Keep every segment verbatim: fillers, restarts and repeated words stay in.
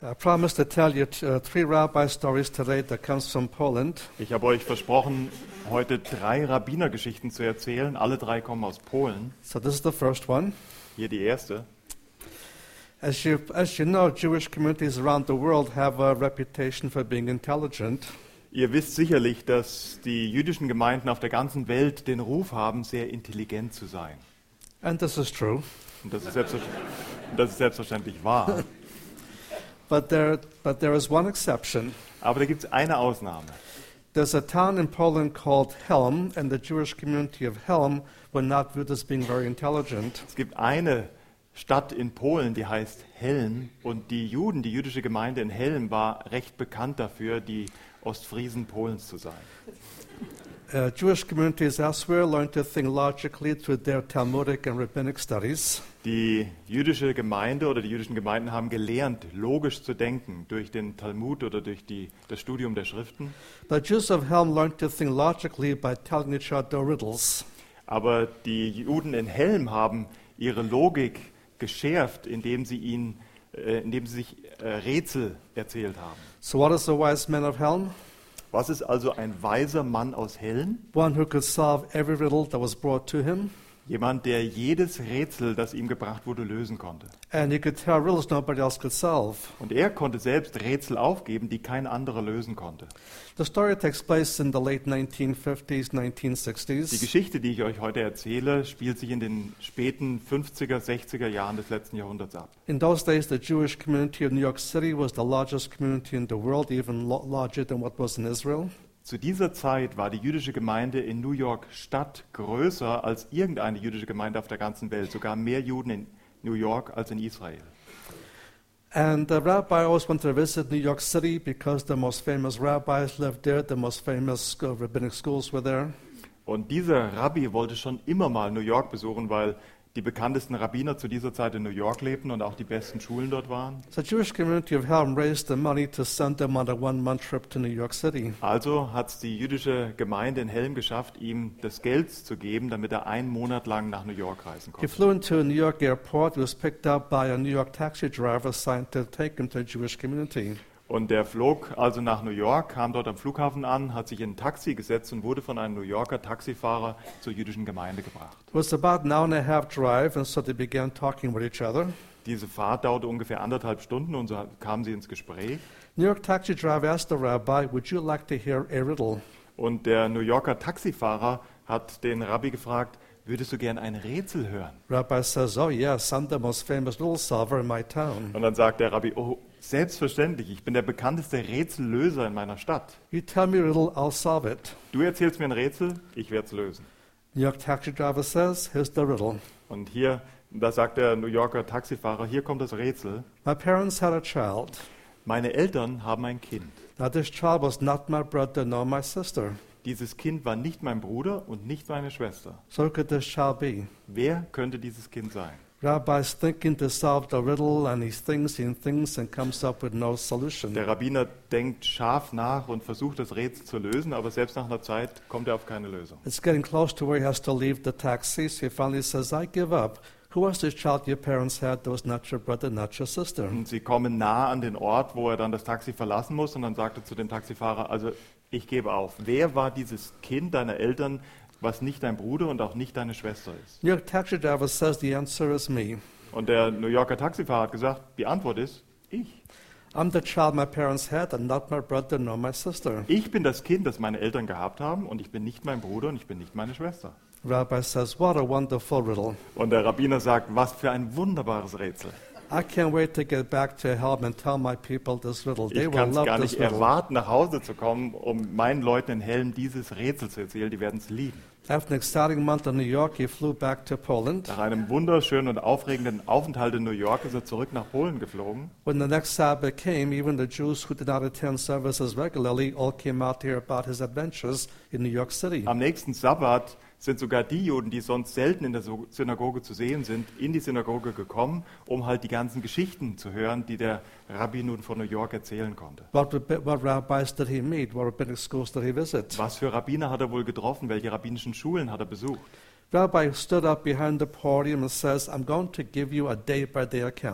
I promised to tell you uh, three rabbi stories today that comes from Poland. Ich habe euch versprochen, heute drei Rabbinergeschichten zu erzählen. Alle drei kommen aus Polen. So this is the first one. Hier die erste. As you, as you know, Jewish communities around the world have a reputation for being intelligent. Ihr wisst sicherlich, dass die jüdischen Gemeinden auf der ganzen Welt den Ruf haben, sehr intelligent zu sein. And this is true. Und das ist selbstverständlich, das ist selbstverständlich wahr. But there, but there is one exception. Aber da gibt es eine Ausnahme. There's a town in Poland called Helm, and the Jewish community of Helm were not viewed as being very intelligent. Es gibt eine Stadt in Polen, die heißt Helm. Und die Juden, die jüdische Gemeinde in Helm war recht bekannt dafür, die Ostfriesen Polens zu sein. Uh, Jewish communities elsewhere learn to think logically through their Talmudic and rabbinic studies. Die jüdische Gemeinde oder die jüdischen Gemeinden haben gelernt, logisch zu denken durch den Talmud oder durch die, das Studium der Schriften. The Jews of Helm learned to think logically by telling each other riddles. Aber die Juden in Helm haben ihre Logik geschärft, indem sie, ihn, äh, indem sie sich äh, Rätsel erzählt haben. So what is the wise man of Helm? Was ist also ein weiser Mann aus Helm? One who could solve every riddle that was brought to him. Jemand, der jedes Rätsel, das ihm gebracht wurde, lösen konnte. And he could tell riddles nobody else could solve. Und er konnte selbst Rätsel aufgeben, die kein anderer lösen konnte. The story takes place in the late nineteen fifties, nineteen Die sixties. Geschichte, die ich euch heute erzähle, spielt sich in den späten fünfziger, sechziger Jahren des letzten Jahrhunderts ab. In those days, the Jewish community of New York City was the largest community in the world, even lo- larger than what was in Israel. Zu dieser Zeit war die jüdische Gemeinde in New York Stadt größer als irgendeine jüdische Gemeinde auf der ganzen Welt, sogar mehr Juden in New York als in Israel. And the rabbi always wanted to visit New York City because the most famous rabbis lived there, the most famous uh, rabbinic schools were there. Und dieser Rabbi wollte schon immer mal New York besuchen, weil die bekanntesten Rabbiner zu dieser Zeit in New York lebten und auch die besten Schulen dort waren. So the Jewish community of Helm raised the money to send them on a one-month trip to New York City. Also hat es die jüdische Gemeinde in Helm geschafft, ihm das Geld zu geben, damit er einen Monat lang nach New York reisen He konnte. flew into a New York airport, was picked up by a New York taxi driver assigned to take him to the Jewish community. Und der flog also nach New York, kam dort am Flughafen an, hat sich in ein Taxi gesetzt und wurde von einem New Yorker Taxifahrer zur jüdischen Gemeinde gebracht. It was about an hour and a half drive, and so they began talking with each other. Diese Fahrt dauerte ungefähr anderthalb Stunden und so kamen sie ins Gespräch. New York taxi driver asked the rabbi, would you like to hear a riddle? Und der New Yorker Taxifahrer hat den Rabbi gefragt, würdest du gern ein Rätsel hören? Rabbi says, oh yes, I'm the most famous riddle solver in my town. Und dann sagt der Rabbi, oh, selbstverständlich, ich bin der bekannteste Rätsellöser in meiner Stadt. You tell me a riddle, I'll solve it. Du erzählst mir ein Rätsel, ich werde es lösen. New York taxi driver says, here's the riddle. Und hier, da sagt der New Yorker Taxifahrer, hier kommt das Rätsel. My parents had a child. Meine Eltern haben ein Kind. Now this child was not my brother nor my sister. Dieses Kind war nicht mein Bruder und nicht meine Schwester. So who could this child be? Wer könnte dieses Kind sein? Rabbi's thinking to solve the riddle, and he thinks and thinks and comes up with no solution. Der Rabbiner denkt scharf nach und versucht, das Rätsel zu lösen, aber selbst nach einer Zeit kommt er auf keine Lösung. It's getting close to where he has to leave the taxi, so he finally says, I give up. Who was this child your parents had that was not your brother, not your sister? Und sie kommen nah an den Ort, wo er dann das Taxi verlassen muss, und dann sagt er zu dem Taxifahrer, also ich gebe auf. Wer war dieses Kind deiner Eltern, was nicht dein Bruder und auch nicht deine Schwester ist? New York taxi driver says the answer is me. Und der New Yorker Taxifahrer hat gesagt, die Antwort ist, ich. I'm the child my parents had and not my brother nor my sister. Ich bin das Kind, das meine Eltern gehabt haben, und ich bin nicht mein Bruder und ich bin nicht meine Schwester. Rabbi says, what a wonderful riddle. Und der Rabbiner sagt, was für ein wunderbares Rätsel. I can't wait to get back to Helm and tell my people this riddle. They Ich will kann es love gar this nicht riddle. erwarten, nach Hause zu kommen, um meinen Leuten in Helm dieses Rätsel zu erzählen. Die werden es lieben. After an exciting month in New York, he flew back to Poland. Nach einem wunderschönen und aufregenden Aufenthalt in New York ist er zurück nach Polen geflogen. When the next Sabbath came, even the Jews who did not attend services regularly all came out to hear about his adventures in New York City. Am nächsten Sabbat sind sogar die Juden, die sonst selten in der So- Synagoge zu sehen sind, in die Synagoge gekommen, um halt die ganzen Geschichten zu hören, die der Rabbi nun von New York erzählen konnte. What, rabbi- what rabbis did he meet? What rabbinic schools did he visit? Was für Rabbiner hat er wohl getroffen? Welche rabbinischen Schulen hat er besucht? Rabbi stood up behind the podium and says, I'm going to give you a day-by-day account.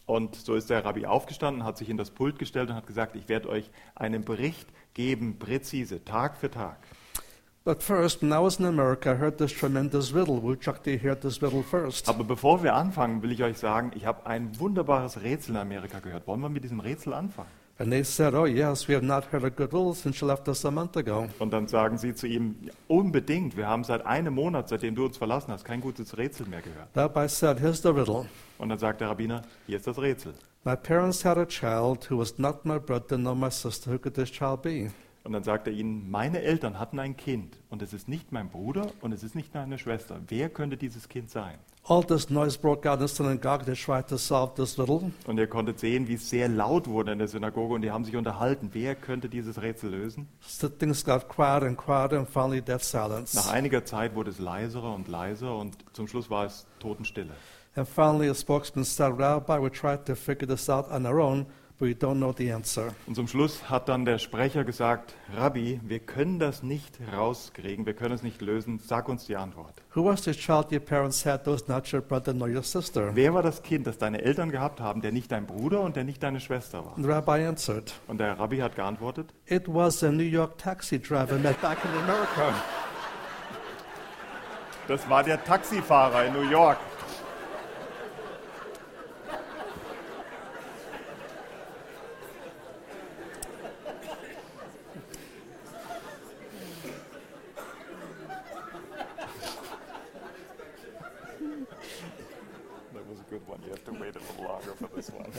Und so ist der Rabbi aufgestanden, hat sich in das Pult gestellt und hat gesagt, ich werde euch einen Bericht geben, präzise, Tag für Tag. But first, when I was in America, I heard this tremendous riddle. Would you like to hear this riddle first? Aber bevor wir anfangen, will ich euch sagen, ich habe ein wunderbares Rätsel in Amerika gehört. Wollen wir mit diesem Rätsel anfangen? And they said, oh yes, we have not heard a good riddle since you left us a month ago. Und dann sagen sie zu ihm, ja, unbedingt, wir haben seit einem Monat, seitdem du uns verlassen hast, kein gutes Rätsel mehr gehört. The rabbi said, here's the riddle. Und dann sagt der Rabbiner, hier ist das Rätsel. My parents had a child who was not my brother nor my sister. Who could this child be? Und dann sagt er ihnen, meine Eltern hatten ein Kind und es ist nicht mein Bruder und es ist nicht meine Schwester. Wer könnte dieses Kind sein? All this noise broke out in the synagogue. They tried to solve this riddle. Und ihr konntet sehen, wie es sehr laut wurde in der Synagoge und die haben sich unterhalten. Wer könnte dieses Rätsel lösen? So things got quieter and quieter and finally dead silence. Nach einiger Zeit wurde es leiserer und leiser und zum Schluss war es Totenstille. And finally a spokesman said, Rabbi, we tried to figure this out on our own, but we don't know the answer. Und zum Schluss hat dann der Sprecher gesagt, Rabbi, wir können das nicht rauskriegen, wir können es nicht lösen, sag uns die Antwort. Who was the child your parents had that was not your brother nor your sister? Wer war das Kind, das deine Eltern gehabt haben, der nicht dein Bruder und der nicht deine Schwester war? And the rabbi answered, Und der Rabbi hat geantwortet, it was a New York taxi driver met back in America. das war der Taxifahrer in New York. That was a good one. You have to wait a little longer for this one.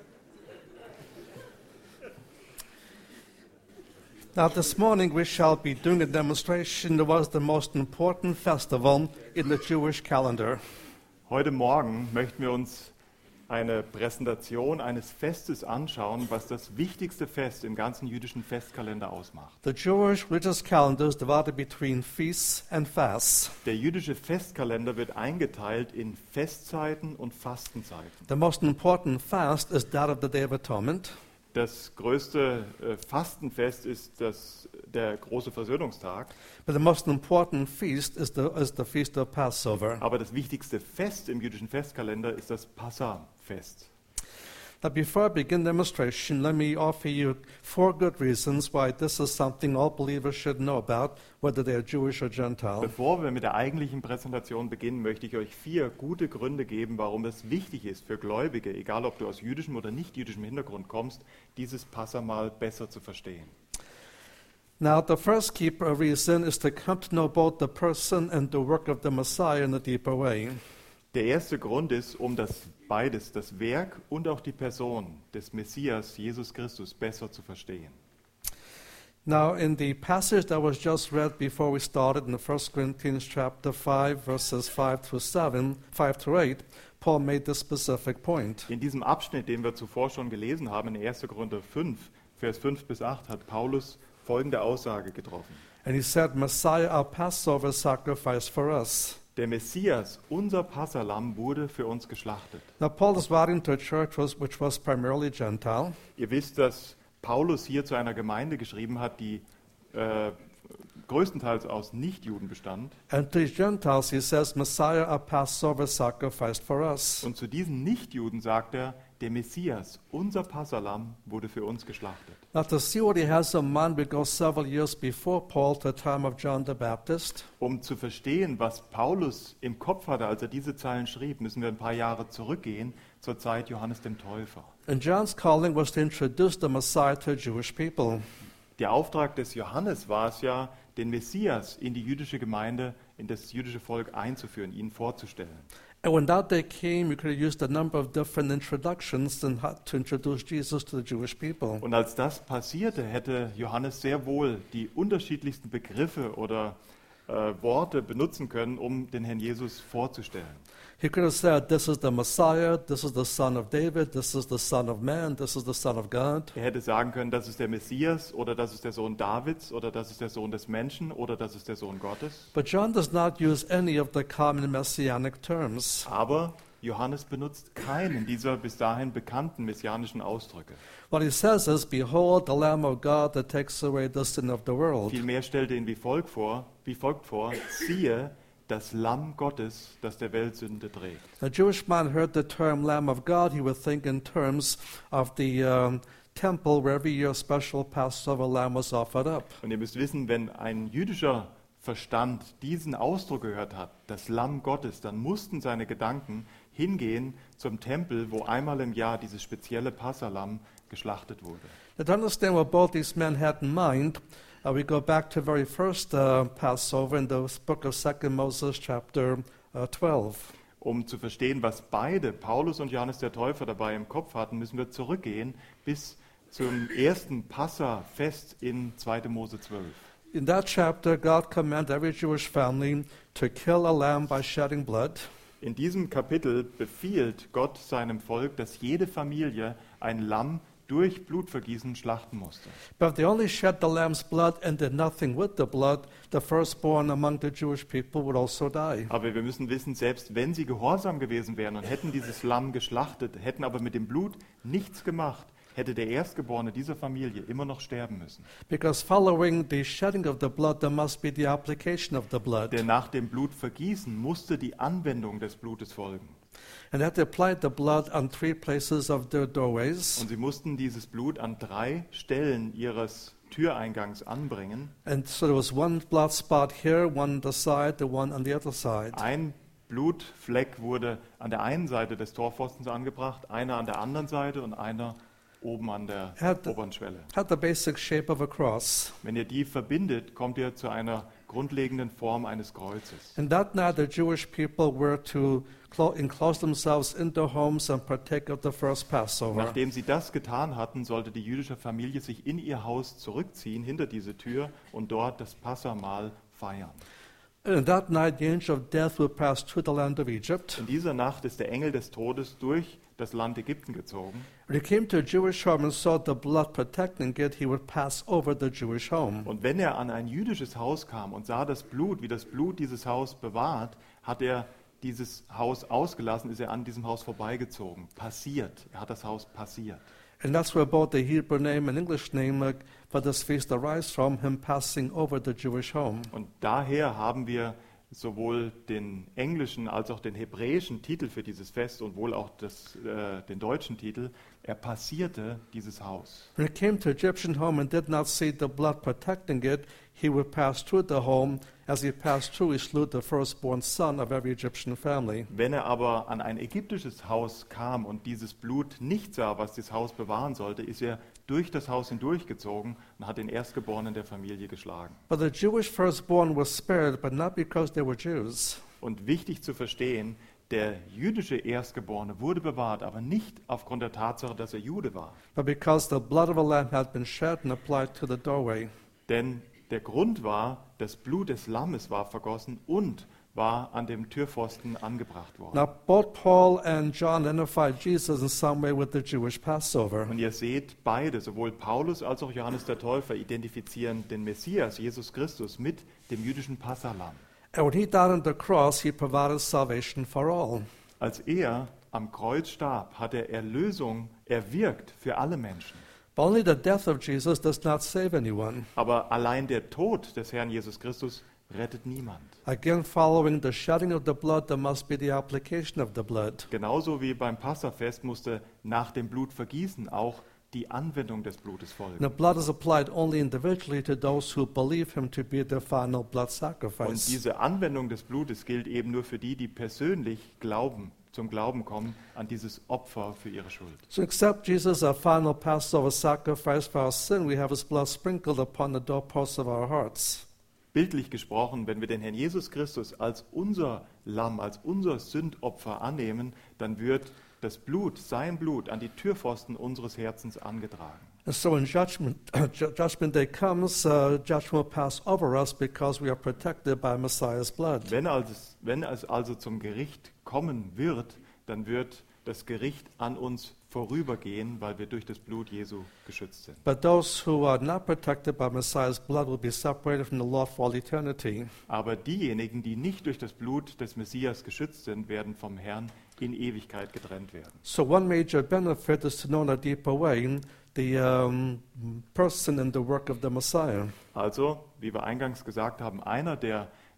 Now this morning we shall be doing a demonstration that was the most important festival in the Jewish calendar. Heute Morgen möchten wir uns eine Präsentation eines Festes anschauen, was das wichtigste Fest im ganzen jüdischen Festkalender ausmacht. The Jewish religious calendar is divided between feasts and fasts. Der jüdische Festkalender wird eingeteilt in Festzeiten und Fastenzeiten. The most important fast is that of the Day of Atonement. Das größte äh, Fastenfest ist das, der große Versöhnungstag, But the most important feast is the, is the feast of Passover. aber das wichtigste Fest im jüdischen Festkalender ist das Passa-Fest. Now, before I begin demonstration, let me offer you four good reasons why this is something all believers should know about, whether they are Jewish or Gentile. Bevor wir mit der eigentlichen Präsentation beginnen, möchte ich euch vier gute Gründe geben, warum es wichtig ist für Gläubige, egal ob du aus jüdischem oder nicht jüdischem Hintergrund kommst, dieses Passamal besser zu verstehen. Now, the first key reason is to come to know both the person and the work of the Messiah in a deeper way. Der erste Grund ist, um das beides, das Werk und auch die Person des Messias, Jesus Christus, besser zu verstehen. Now, in the passage that was just read before we started in the First Corinthians chapter five, verses five through seven, five through eight, Paul made this specific point. In diesem Abschnitt, den wir zuvor schon gelesen haben, in erster Korinther fünf, Vers fünf bis acht, hat Paulus folgende Aussage getroffen. And he said, Messiah, our Passover sacrifice for us. Der Messias, unser Passahlamm, wurde für uns geschlachtet. Now, Paul is writing to a church was, which was primarily Gentile. Ihr wisst, dass Paulus hier zu einer Gemeinde geschrieben hat, die äh, größtenteils aus Nichtjuden bestand. And to these Gentiles, he says, Messiah, our Passover sacrificed for us. Und zu diesen Nichtjuden sagt er, der Messias, unser Passahlamm, wurde für uns geschlachtet. Now, to see what he has in mind, we go several years before Paul to the time of John the Baptist. Um zu verstehen, was Paulus im Kopf hatte, als er diese Zeilen schrieb, müssen wir ein paar Jahre zurückgehen, zur Zeit Johannes dem Täufer. And John's calling was to introduce the Messiah to Jewish people. Der Auftrag des Johannes war es ja, den Messias in die jüdische Gemeinde, in das jüdische Volk einzuführen, ihn vorzustellen. And when that day came, you could have used a number of different introductions and had to introduce Jesus to the Jewish people. Und als das passierte, hätte Johannes sehr wohl die unterschiedlichsten Begriffe oder äh, Worte benutzen können, um den Herrn Jesus vorzustellen. He could have said, this is the Messiah, this is the Son of David, this is the Son of Man, this is the Son of God. Er hätte sagen können, das ist der Messias oder das ist der Sohn Davids oder das ist der Sohn des Menschen oder das ist der Sohn Gottes. But John does not use any of the common messianic terms. Aber Johannes benutzt keinen dieser bis dahin bekannten messianischen Ausdrücke. What he says is, behold, the Lamb of God that takes away the sin of the world. Vielmehr stellt er ihn wie folgt vor, wie folgt vor, siehe, das Lamm Gottes, das der Welt Sünde trägt. A Jewish man heard the term Lamb of God, he would think in terms of the um, temple where every year a special Passover lamb was offered up. Und ihr müsst wissen, wenn ein jüdischer Verstand diesen Ausdruck gehört hat, das Lamm Gottes, dann mussten seine Gedanken hingehen zum Tempel, wo einmal im Jahr dieses spezielle Passalamm geschlachtet wurde. Now, to understand what both these men had in mind, uh, we go back to the very first uh, Passover in the book of Second Moses, chapter uh, twelve. Um zu verstehen, was beide, Paulus und Johannes der Täufer, dabei im Kopf hatten, müssen wir zurückgehen bis zum ersten Passafest in zweiter Mose zwölf. In that chapter, God commanded every Jewish family to kill a lamb by shedding blood. In diesem Kapitel befiehlt Gott seinem Volk, dass jede Familie ein Lamm durch Blutvergießen schlachten musste. But if they only shed the lamb's blood and did nothing with the blood, the firstborn among the Jewish people would also die. Aber wir müssen wissen, selbst wenn sie gehorsam gewesen wären und hätten dieses Lamm geschlachtet, hätten aber mit dem Blut nichts gemacht, hätte der Erstgeborene dieser Familie immer noch sterben müssen. Because following the shedding of the blood, there must be the application of the blood. Denn nach dem Blutvergießen musste die Anwendung des Blutes folgen. And they had to apply the blood on three places of their doorways. Und sie mussten dieses Blut an drei Stellen ihres Türeingangs anbringen. And so there was one blood spot here, one on the side, the one on the other side. Ein Blutfleck wurde an der einen Seite des Torpfostens angebracht, einer an der anderen Seite und einer oben an der Had the, oberen Schwelle. had the basic shape of a cross. Wenn ihr die verbindet, kommt ihr zu einer grundlegenden Form eines Kreuzes. And that night the Jewish people were to clo- enclose themselves in their homes and partake of the first Passover. Nachdem sie das getan hatten, sollte die jüdische Familie sich in ihr Haus zurückziehen, hinter diese Tür, und dort das Passamahl feiern. And that night the angel of death would pass through the land of Egypt. In dieser Nacht ist der Engel des Todes durch das Land Ägypten gezogen. When he came to a Jewish home and saw the blood protecting it, he would pass over the Jewish home. Und wenn er an ein jüdisches Haus kam und sah das Blut, wie das Blut dieses Haus bewahrt, hat er dieses Haus ausgelassen, ist er an diesem Haus vorbeigezogen. Passiert. Er hat das Haus passiert. And that's where both the Hebrew name and English name uh, for this feast arise from, him passing over the Jewish home. Und daher haben wir sowohl den englischen als auch den hebräischen Titel für dieses Fest und wohl auch das, äh, den deutschen Titel. Er passierte dieses Haus. When he came to Egyptian home and did not see the blood protecting it, he would pass through the home. As he passed through, he slew the firstborn son of every Egyptian family. Wenn er aber an ein ägyptisches Haus kam und dieses Blut nicht sah, was das Haus bewahren sollte, ist er durch das Haus hindurchgezogen und hat den Erstgeborenen der Familie geschlagen. But the Jewish firstborn was spared, but not because they were Jews. Und wichtig zu verstehen, der jüdische Erstgeborene wurde bewahrt, aber nicht aufgrund der Tatsache, dass er Jude war. But because the blood of a lamb had been shed and applied to the doorway. Denn der Grund war, das Blut des Lammes war vergossen und war an dem Türpfosten angebracht worden. Now, both Paul and John identified Jesus in some way with the Jewish Passover. Und ihr seht, beide, sowohl Paulus als auch Johannes der Täufer, identifizieren den Messias, Jesus Christus, mit dem jüdischen Passahlamm. And when he died on the cross, he provided salvation for all. Als er am Kreuz starb, hat er Erlösung erwirkt für alle Menschen. But only the death of Jesus does not save anyone. Aber allein der Tod des Herrn Jesus Christus rettet niemand. Again, following the shedding of the blood, there must be the application of the blood. Genauso wie beim Passafest musste nach dem Blutvergießen auch die Anwendung des Blutes folgen. The blood is applied only individually to those who believe him to be the final blood Und sacrifice. diese Anwendung des Blutes gilt eben nur für die, die persönlich glauben, zum Glauben kommen an dieses Opfer für ihre Schuld. So accept Jesus our final Passover sacrifice for our sin, we have his blood sprinkled upon the doorposts of our hearts. Bildlich gesprochen, wenn wir den Herrn Jesus Christus als unser Lamm, als unser Sündopfer annehmen, dann wird das Blut, sein Blut, an die Türpfosten unseres Herzens angetragen. And so when judgment, judgment day comes, uh, judgment will pass over us because we are protected by Messiah's blood. Wenn, als, wenn es also zum Gericht kommen wird, dann wird das Gericht an uns vorübergehen, weil wir durch das Blut Jesu geschützt sind. But those who are not protected by Messiah's blood will be separated from the Lord for all eternity. Aber diejenigen, die nicht durch das Blut des Messias geschützt sind, werden vom Herrn in Ewigkeit getrennt werden. So one major benefit is to know in a deeper way the um, person and the work of the Messiah. Also, wie wir eingangs gesagt haben, einer der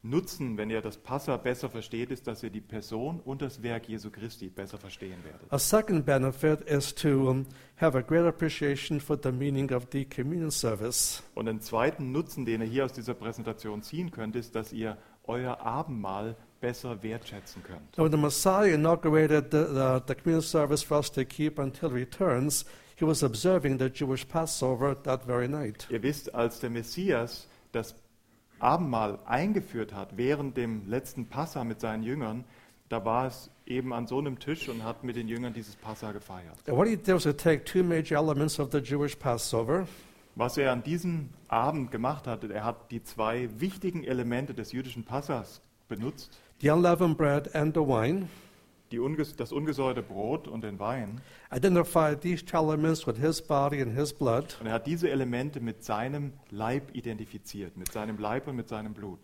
Nutzen, wenn ihr das Passa besser versteht, ist, dass ihr die Person und das Werk Jesu Christi besser verstehen werdet. A second benefit is to um, have a great appreciation for the meaning of the communion service. Und einen zweiten Nutzen, den ihr hier aus dieser Präsentation ziehen könnt, ist, dass ihr euer Abendmahl besser wertschätzen könnt. When the Messiah inaugurated the, the, the communion service for us to keep until he returns, he was observing the Jewish Passover that very night. Ihr wisst, als der Messias das Abendmahl eingeführt hat, während dem letzten Passa mit seinen Jüngern, da war es eben an so einem Tisch und hat mit den Jüngern dieses Passa gefeiert. And what he did was to take two major elements of the Jewish Passover, Was er an diesem Abend gemacht hat, er hat die zwei wichtigen Elemente des jüdischen Passas benutzt, the unleavened bread and the wine, die unges das ungesäuerte Brot und den Wein. identified these two elements with his body and his blood, Und er hat diese Elemente mit seinem Leib identifiziert, mit seinem Leib und mit seinem Blut.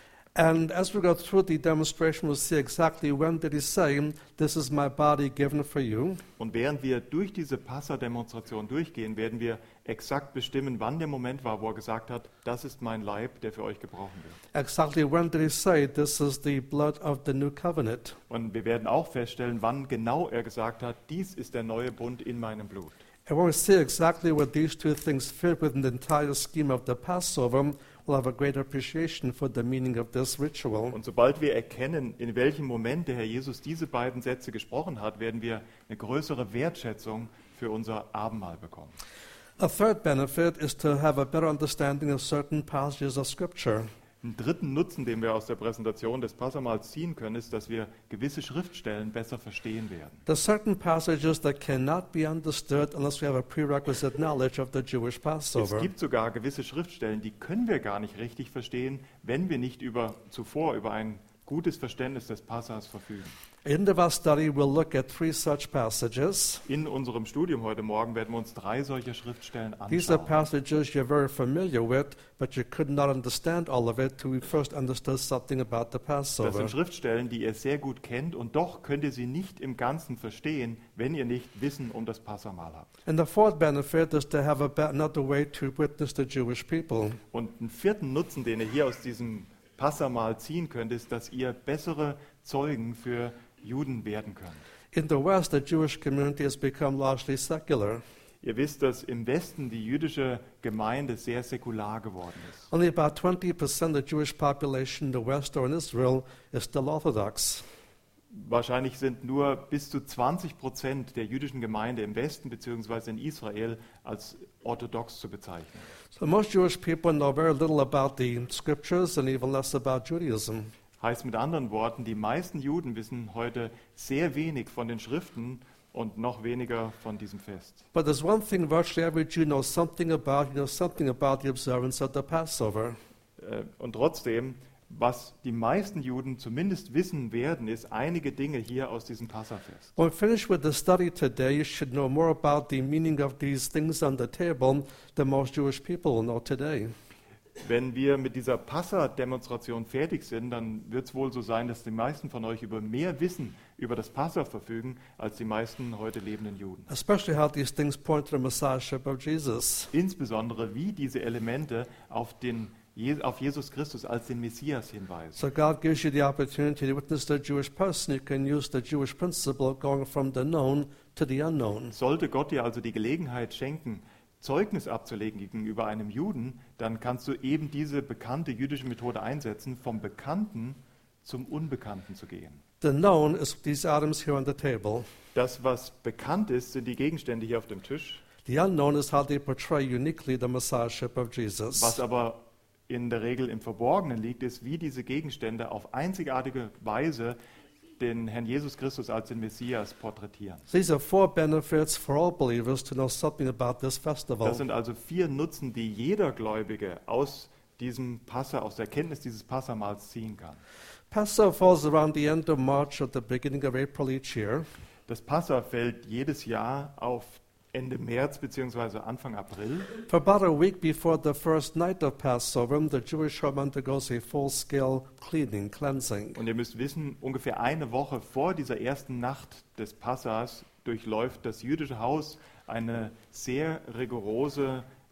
and as we go through the demonstration, we'll see exactly when did he say, "This is my body given for you." Und während wir durch diese Passa-Demonstration durchgehen, werden wir exakt bestimmen, wann der Moment war, wo er gesagt hat, das ist mein Leib, der für euch gebrochen wird. Exactly when did he say, "This is the blood of the new covenant." Und wir werden auch feststellen, wann genau er gesagt hat, dies ist der neue Bund in meinem Blut. And when we see exactly where these two things fit within the entire scheme of the Passover, we'll have a great appreciation for the meaning of this ritual. Und sobald wir erkennen, in welchem Moment der Herr Jesus diese beiden Sätze gesprochen hat, werden wir eine größere Wertschätzung für unser Abendmahl bekommen. A third benefit is to have a better understanding of certain passages of Scripture. Einen dritten Nutzen, den wir aus der Präsentation des Passamahls ziehen können, ist, dass wir gewisse Schriftstellen besser verstehen werden. There's certain passages that cannot be understood unless we have a prerequisite knowledge of the Jewish Es Passover. gibt sogar gewisse Schriftstellen, die können wir gar nicht richtig verstehen, wenn wir nicht über, zuvor über ein gutes Verständnis des Passas verfügen. In the our study, we'll look at three such passages. In unserem Studium heute Morgen werden wir uns drei solcher Schriftstellen These are anschauen. passages you're very familiar with, but you could not understand all of it till you first understood something about the Das Passover. sind Schriftstellen, die ihr sehr gut kennt, und doch könnt ihr sie nicht im Ganzen verstehen, wenn ihr nicht Wissen um das Passamahl habt. And the fourth benefit is to have a be- another way to witness the Jewish people. Und einen vierten Nutzen, den ihr hier aus diesem Passamahl ziehen könnt, ist, dass ihr bessere Zeugen für Juden werden könnt. In the West, the Jewish community has become largely secular. Ihr wisst, dass im Westen die jüdische Gemeinde sehr säkular geworden ist. Only about twenty percent of the Jewish population in the West or in Israel is still Orthodox. Wahrscheinlich sind nur bis zu zwanzig Prozent der jüdischen Gemeinde im Westen bzw. in Israel als orthodox zu bezeichnen. So most Jewish people know very little about the scriptures and even less about Judaism. Heißt mit anderen Worten, die meisten Juden wissen heute sehr wenig von den Schriften und noch weniger von diesem Fest. But there's one thing virtually every Jew knows something about, you know, something about the observance of the Passover. Äh, Und trotzdem, was die meisten Juden zumindest wissen werden, ist einige Dinge hier aus diesem Passafest. When we finish with the study today, you should know more about the meaning of these things on the table than most Jewish people will know today. Wenn wir mit dieser Passa-Demonstration fertig sind, dann wird es wohl so sein, dass die meisten von euch über mehr Wissen über das Passa verfügen, als die meisten heute lebenden Juden. Especially how these things point to the Messiahship of Jesus. Insbesondere, wie diese Elemente auf, den, Je- auf Jesus Christus als den Messias hinweisen. So God gives you the opportunity to witness the Jewish person. You can use the Jewish principle of going from the known to the unknown. Sollte Gott dir also die Gelegenheit schenken, Zeugnis abzulegen gegenüber einem Juden, dann kannst du eben diese bekannte jüdische Methode einsetzen, vom Bekannten zum Unbekannten zu gehen. The known is these items here on the table. Das, was bekannt ist, sind die Gegenstände hier auf dem Tisch. The unknown is how they portray uniquely the Messiahship of Jesus. Was aber in der Regel im Verborgenen liegt, ist, wie diese Gegenstände auf einzigartige Weise den Herrn Jesus Christus als den Messias porträtieren. These are four benefits for all believers to know something about this festival. Das sind also vier Nutzen, die jeder Gläubige aus diesem Passa, aus der Kenntnis dieses Passamahls ziehen kann. Passover falls around the end of March or the beginning of April each year. Das Passa fällt jedes Jahr auf Ende März bzw. Anfang April. For about a week before the first night of Passover, the Jewish home undergoes a full-scale cleaning, cleansing. Und ihr müsst wissen, ungefähr eine Woche vor dieser ersten Nacht des Passas durchläuft das jüdische Haus eine sehr rigorose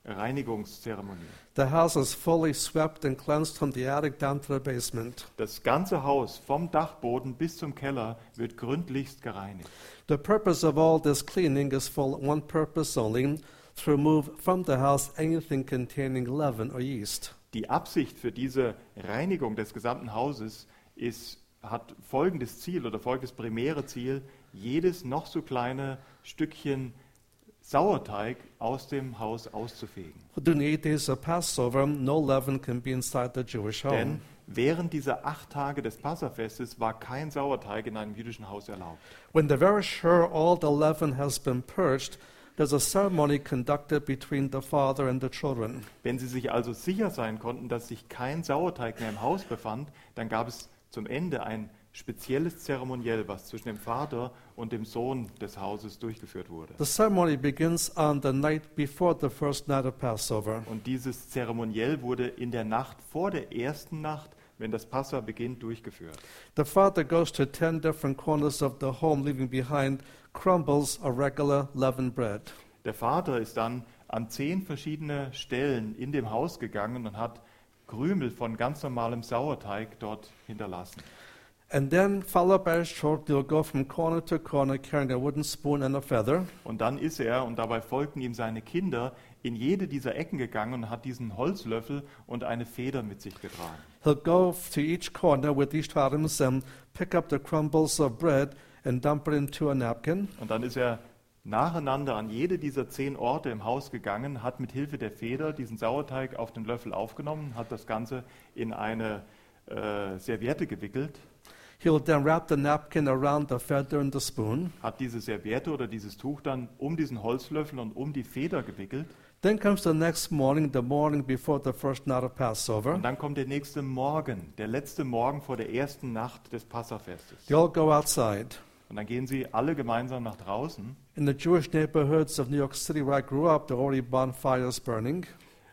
Reinigungszeremonie. The house is fully swept and cleansed from the attic down to the basement. Das ganze Haus vom Dachboden bis zum Keller wird gründlichst gereinigt. The purpose of all this cleaning is for one purpose only, to remove from the house anything containing leaven or yeast. Die Absicht für diese Reinigung des gesamten Hauses ist, hat folgendes Ziel oder folgendes primäre Ziel, jedes noch so kleine Stückchen Sauerteig aus dem Haus auszufegen. During the eight days of Passover, no leaven can be inside the Jewish home. Denn während dieser acht Tage des Passafestes war kein Sauerteig in einem jüdischen Haus erlaubt. When they're very sure all the leaven has been purged, there's a ceremony conducted between the father and the children. Wenn sie sich also sicher sein konnten, dass sich kein Sauerteig mehr im Haus befand, dann gab es zum Ende ein spezielles Zeremoniell, was zwischen dem Vater und dem Sohn des Hauses durchgeführt wurde. The ceremony begins on the night before the first night of Passover. Und dieses Zeremoniell wurde in der Nacht vor der ersten Nacht, wenn das Passa beginnt, durchgeführt. The father goes to ten different corners of the home, leaving behind crumbles of regular leavened bread. Der Vater ist dann an zehn verschiedene Stellen in dem Haus gegangen und hat Krümel von ganz normalem Sauerteig dort hinterlassen. And then, followed by his children, he'll go from corner to corner carrying a wooden spoon and a feather. Und dann ist er, und dabei folgten ihm seine Kinder, in jede dieser Ecken gegangen und hat diesen Holzlöffel und eine Feder mit sich getragen. He'll go to each corner with each items and pick up the crumbles of bread and dump it into a napkin. Und dann ist er nacheinander an jede dieser zehn Orte im Haus gegangen, hat mit Hilfe der Feder diesen Sauerteig auf den Löffel aufgenommen, hat das Ganze in eine äh, Serviette gewickelt, He'll then wrap the napkin around the feather and the spoon. hat diese Serviette oder dieses Tuch dann um diesen Holzlöffel und um die Feder gewickelt. Then comes the next morning, the morning before the first night of Passover. Und dann kommt der nächste Morgen, der letzte Morgen vor der ersten Nacht des Passafestes. They all go outside. Und dann gehen sie alle gemeinsam nach draußen. In the Jewish neighborhoods of New York City where I grew up, there are already bonfires burning.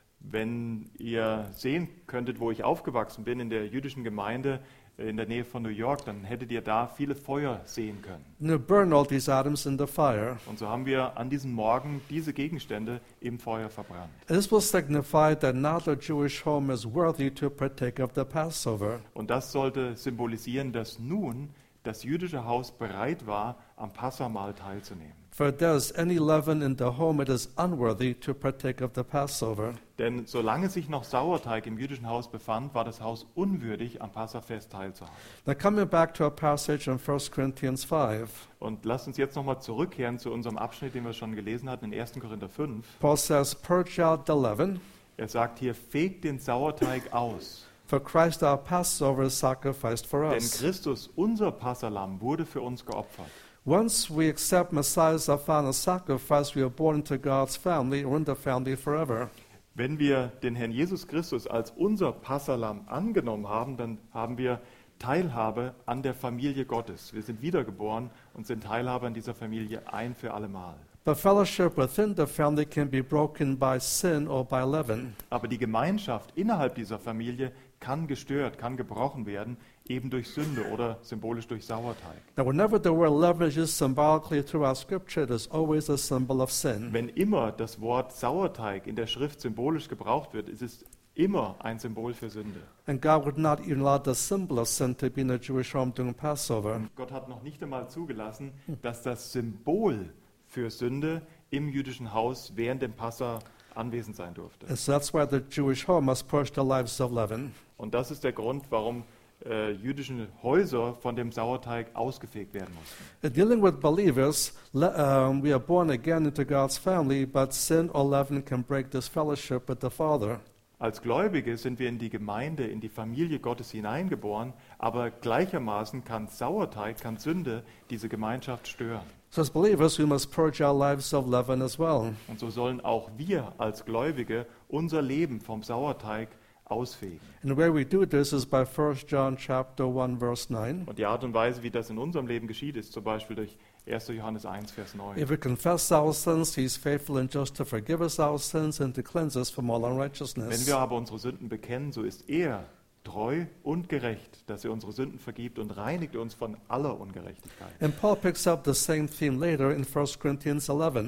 Wenn ihr sehen könntet, wo ich aufgewachsen bin, in der jüdischen Gemeinde in der Nähe von New York, dann hättet ihr da viele Feuer sehen können. And they burn all these items in the fire. Und so haben wir an diesem Morgen diese Gegenstände im Feuer verbrannt. And this will signify that now the Jewish home is worthy to partake of the Passover. Und das sollte symbolisieren, dass nun das jüdische Haus bereit war, am Passamahl teilzunehmen. For if there is any leaven in the home, it is unworthy to partake of the Passover. Denn solange sich noch Sauerteig im jüdischen Haus befand, war das Haus unwürdig, am Passafest teilzuhaben. Now coming back to our passage in First Corinthians five, Und lasst uns jetzt nochmal zurückkehren zu unserem Abschnitt, den wir schon gelesen hatten, in ersten Korinther fünf. Paul says, "Purge out the leaven, Er sagt hier, fegt den Sauerteig aus. for Christ our Passover is sacrificed for Denn us." Christus, unser Passalam, wurde für uns geopfert. Once we accept Messiah as our final sacrifice, we are born into God's family, or in the family forever. Wenn wir den Herrn Jesus Christus als unser Passalam angenommen haben, dann haben wir Teilhabe an der Familie Gottes. Wir sind wiedergeboren und sind Teilhabe an dieser Familie ein für allemal. But fellowship within the family can be broken by sin or by leaven. Aber die Gemeinschaft innerhalb dieser Familie kann gestört, kann gebrochen werden, eben durch Sünde oder symbolisch durch Sauerteig. Now, whenever the word leaven is used symbolically throughout Scripture, it is always a symbol of sin. Wenn immer das Wort Sauerteig in der Schrift symbolisch gebraucht wird, ist es immer ein Symbol für Sünde. And God would not even allow the symbol of sin to be in a Jewish home during Passover. Und Gott hat noch nicht einmal zugelassen, dass das Symbol für Sünde im jüdischen Haus während dem Passa anwesend sein durfte. And so that's why the Jewish home must purge the lives of leaven. Und das ist der Grund, warum äh, jüdische Häuser von dem Sauerteig ausgefegt werden mussten. In dealing with believers, le- um, we are born again into God's family, but sin or leaven can break this fellowship with the Father. Als Gläubige sind wir in die Gemeinde, in die Familie Gottes hineingeboren, aber gleichermaßen kann Sauerteig, kann Sünde diese Gemeinschaft stören. So as believers, we must purge our lives of leaven as well. Und so sollen auch wir als Gläubige unser Leben vom Sauerteig ausfegen. And the way we do this is by First John chapter one, verse nine. Und die Art und Weise, wie das in unserem Leben geschieht, ist zum Beispiel durch erster Johannes eins, Vers neun. If we confess our sins, he is faithful and just to forgive us our sins and to cleanse us from all Wenn unrighteousness. wir aber unsere Sünden bekennen, so ist er treu und gerecht, dass er unsere Sünden vergibt und reinigt uns von aller Ungerechtigkeit. And Paul picks up the same theme later in First Corinthians eleven.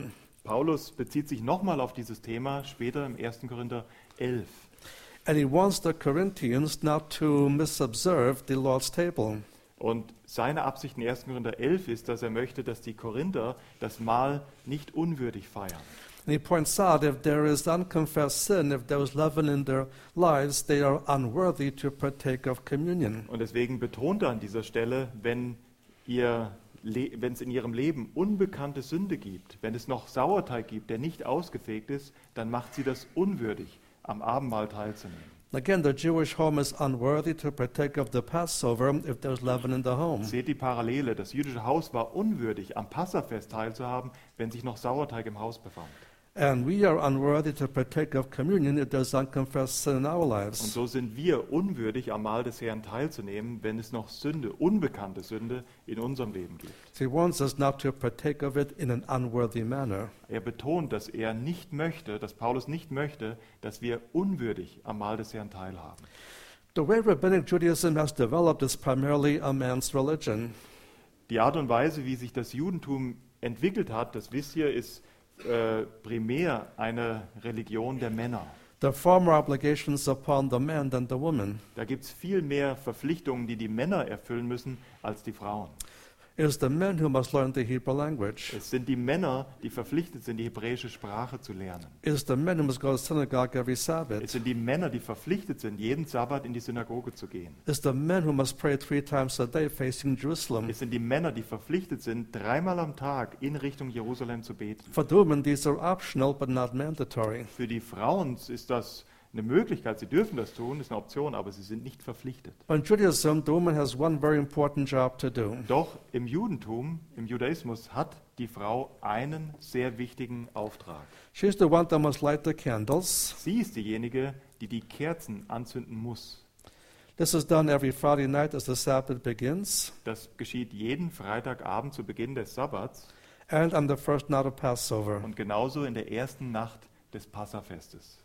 Paulus bezieht sich nochmal auf dieses Thema später im ersten Korinther elf. And he wants the Corinthians not to misobserve the Lord's table. Und seine Absicht in ersten Korinther elf ist, dass er möchte, dass die Korinther das Mahl nicht unwürdig feiern. And he points out if there is unconfessed sin, if there is leaven in their lives, they are unworthy to partake of communion. Und deswegen betont er an dieser Stelle, wenn ihr wenn es in ihrem Leben unbekannte Sünde gibt, wenn es noch Sauerteig gibt, der nicht ausgefegt ist, dann macht sie das unwürdig, am Abendmahl teilzunehmen. Again, the Jewish home is unworthy to partake of the Passover if there's leaven in the home. Seht die Parallele, das jüdische Haus war unwürdig, am Passafest teilzuhaben, wenn sich noch Sauerteig im Haus befand. And we are unworthy to partake of communion if there's unconfessed sin in our Und lives. so sind wir unwürdig, am Mahl des Herrn teilzunehmen, wenn es noch Sünde, unbekannte Sünde in unserem Leben gibt. He wants us not to partake of it in an unworthy manner. Er betont, dass er nicht möchte, dass Paulus nicht möchte, dass wir unwürdig am Mahl des Herrn teilhaben. The way Rabbinic Judaism has developed is primarily a man's religion. Die Art und Weise, wie sich das Judentum entwickelt hat, das wisst ihr, ist äh, primär eine Religion der Männer. There are far more obligations upon the man than the woman. Da gibt es viel mehr Verpflichtungen, die die Männer erfüllen müssen, als die Frauen. It is the men who must learn the Hebrew language. Es sind die Männer, die verpflichtet sind, die hebräische Sprache zu lernen. It is the men who must go to synagogue every Es Sabbath. sind die Männer, die verpflichtet sind, jeden Sabbat in die Synagoge zu gehen. It is the men who must pray three times a day facing Jerusalem. Es sind die Männer, die verpflichtet sind, dreimal am Tag in Richtung Jerusalem zu beten. For the women, these are optional but not mandatory. Für die Frauen ist das eine Möglichkeit, sie dürfen das tun, ist eine Option, aber sie sind nicht verpflichtet. In Judaism, the woman has one very important job to do. Doch im Judentum, im Judaismus hat die Frau einen sehr wichtigen Auftrag. She's the one that must light the candles. Sie ist diejenige, die die Kerzen anzünden muss. This is done every Friday night as the Sabbath begins, Das geschieht jeden Freitagabend zu Beginn des Sabbats and on the first night of Passover. und genauso in der ersten Nacht des Passafestes.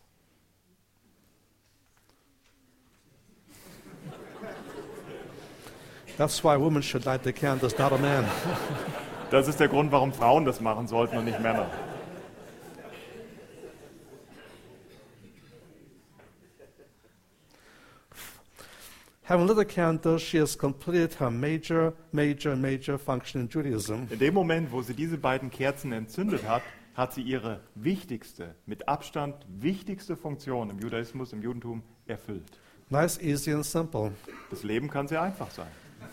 That's why women should light the candles, not a man. Das ist der Grund, warum Frauen das machen sollten und nicht Männer. Having lit a candle, she has completed her major, major, major function in Judaism. In dem Moment, wo sie diese beiden Kerzen entzündet hat, hat sie ihre wichtigste, mit Abstand wichtigste Funktion im Judaismus, im Judentum erfüllt. Nice, easy, and simple. Das Leben kann sehr einfach sein.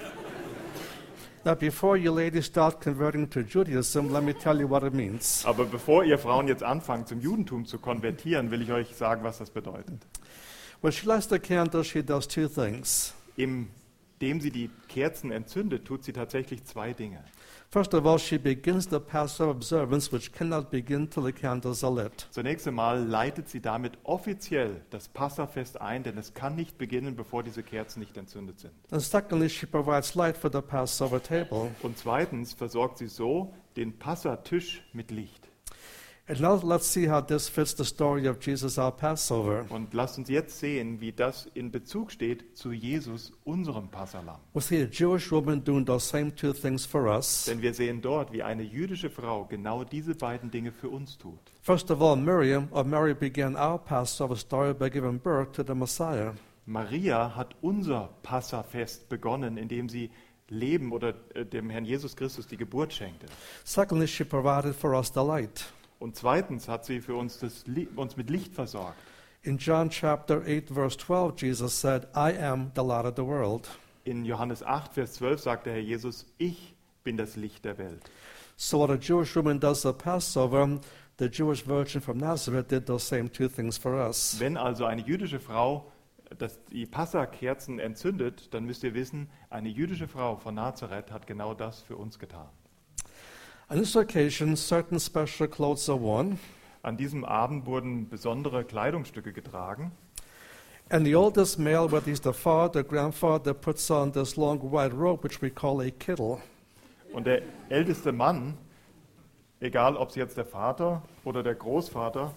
Now, before you ladies start converting to Judaism, let me tell you what it means. Aber bevor ihr Frauen jetzt anfangt, zum Judentum zu konvertieren, will ich euch sagen, was das bedeutet. When she lights the candle, she does two things. Indem sie die Kerzen entzündet, tut sie tatsächlich zwei Dinge. First of all, she begins the Passover observance, which cannot begin till the candles are lit. Zunächst einmal leitet sie damit offiziell das Passafest ein, denn es kann nicht beginnen, bevor diese Kerzen nicht entzündet sind. And secondly, she provides light for the Passover table. Und zweitens versorgt sie so den Passatisch mit Licht. And now let's see how this fits the story of Jesus, our Passover. Und lasst uns jetzt sehen, wie das in Bezug steht zu Jesus, unserem Passalam. We see a Jewish woman doing those same two things for us. Denn wir sehen dort, wie eine jüdische Frau genau diese beiden Dinge für uns tut. First of all, Miriam, or Mary, began our Passover story by giving birth to the Messiah. Maria hat unser Passafest begonnen, indem sie Leben oder äh, dem Herrn Jesus Christus die Geburt schenkte. Secondly, she provided for us the light. Und zweitens hat sie für uns, das, uns mit Licht versorgt. In John chapter eight, verse twelve, Jesus said, I am the light of the world. In Johannes acht, Vers zwölf sagt der Herr Jesus, ich bin das Licht der Welt. So what a Jewish woman does at Passover, the Jewish virgin from Nazareth did those same two things for us. Wenn also eine jüdische Frau das, die Passakerzen entzündet, dann müsst ihr wissen, eine jüdische Frau von Nazareth hat genau das für uns getan. On this occasion, certain special clothes are worn, An diesem Abend wurden besondere Kleidungsstücke getragen. and the oldest male, whether he's the father, grandfather, puts on this long white robe, which we call a kittel. Und der älteste Mann, egal ob es jetzt der Vater oder der Großvater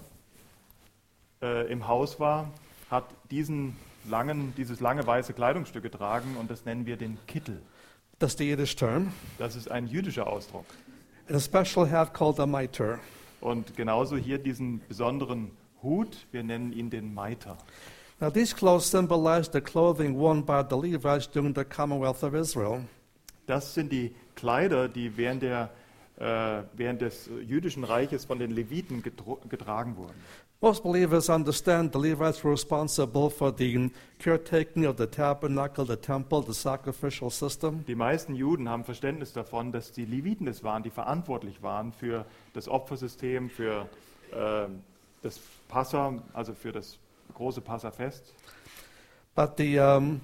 äh, im Haus war, hat diesen langen, dieses lange weiße Kleidungsstück getragen und das nennen wir den Kittel. That's the Yiddish term. Das ist ein jüdischer Ausdruck. And a special hat called a mitre. Und genauso hier diesen besonderen Hut, wir nennen ihn den Meiter. Now, these clothes symbolize the clothing worn by the Levites during the Commonwealth of Israel. Das sind die Kleider, die während, der, äh, während des jüdischen Reiches von den Leviten getro- getragen wurden. Most believers understand the Levites were responsible for the caretaking of the tabernacle, the temple, the sacrificial system. Die meisten Juden haben Verständnis davon, dass die Leviten es waren, die verantwortlich waren für das Opfersystem, für äh, das Passa, also für das große Passafest. But the um,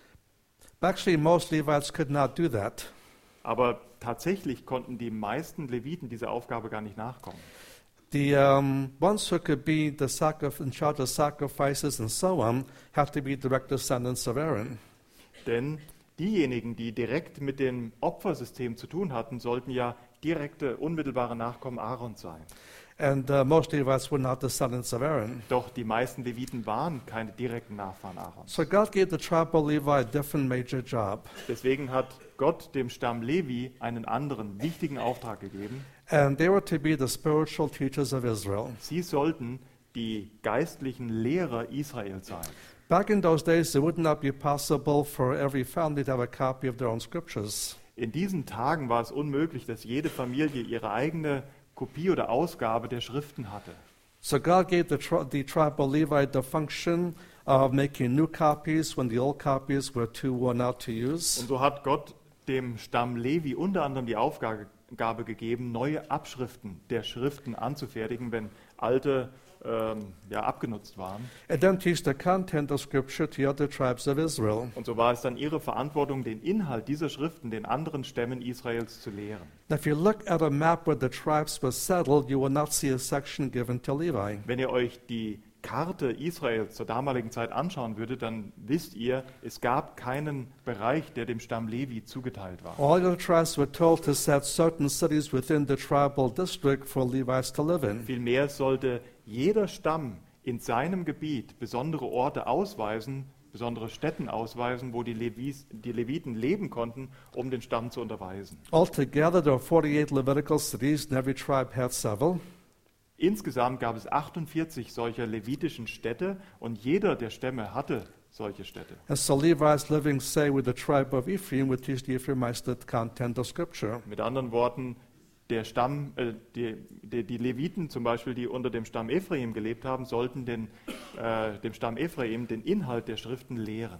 actually most Levites could not do that. Aber tatsächlich konnten die meisten Leviten dieser Aufgabe gar nicht nachkommen. The um, ones who could be the sacrif- in charge of sacrifices and so on have to be direct descendants of Aaron. Denn diejenigen, die direkt mit dem Opfersystem zu tun hatten, sollten ja direkte, unmittelbare Nachkommen Aarons sein. And uh, most Levites were not descendants of Aaron. Doch die meisten Leviten waren keine direkten Nachfahren Aarons. So God gave the tribe of Levi a different major job. Deswegen hat Gott dem Stamm Levi einen anderen wichtigen Auftrag gegeben. And they were to be the spiritual teachers of Israel. Sie sollten die geistlichen Lehrer Israels sein. Back in those days, it would not be possible for every family to have a copy of their own scriptures. In diesen Tagen war es unmöglich, dass jede Familie ihre eigene Kopie oder Ausgabe der Schriften hatte. So God gave the, tri- the tribe of Levi the function of making new copies when the old copies were too worn out to use. Und so hat Gott dem Stamm Levi unter anderem die Aufgabe Gabe gegeben, neue Abschriften der Schriften anzufertigen, wenn alte ähm, ja, abgenutzt waren. And then teach the content of scripture to other tribes of Israel. Und so war es dann ihre Verantwortung, den Inhalt dieser Schriften den anderen Stämmen Israels zu lehren. Now, if you look at a map where the tribes were settled, you will not see a section given to Levi. Wenn ihr euch die Karte Israels zur damaligen Zeit anschauen würdet, dann wisst ihr, es gab keinen Bereich, der dem Stamm Levi zugeteilt war. All the tribes were told to set certain cities within the tribal district for Levites to live in. Vielmehr sollte jeder Stamm in seinem Gebiet besondere Orte ausweisen, besondere Stätten ausweisen, wo die, Levis, die Leviten leben konnten, um den Stamm zu unterweisen. Altogether, there are forty-eight Levitical cities, and every tribe had several. Insgesamt gab es achtundvierzig solcher levitischen Städte und jeder der Stämme hatte solche Städte. And so Levites living, say, with the tribe of Ephraim would teach the Ephraimites the content of Scripture. Mit anderen Worten, der Stamm, äh, die, die, die Leviten zum Beispiel, die unter dem Stamm Ephraim gelebt haben, sollten den, äh, dem Stamm Ephraim den Inhalt der Schriften lehren.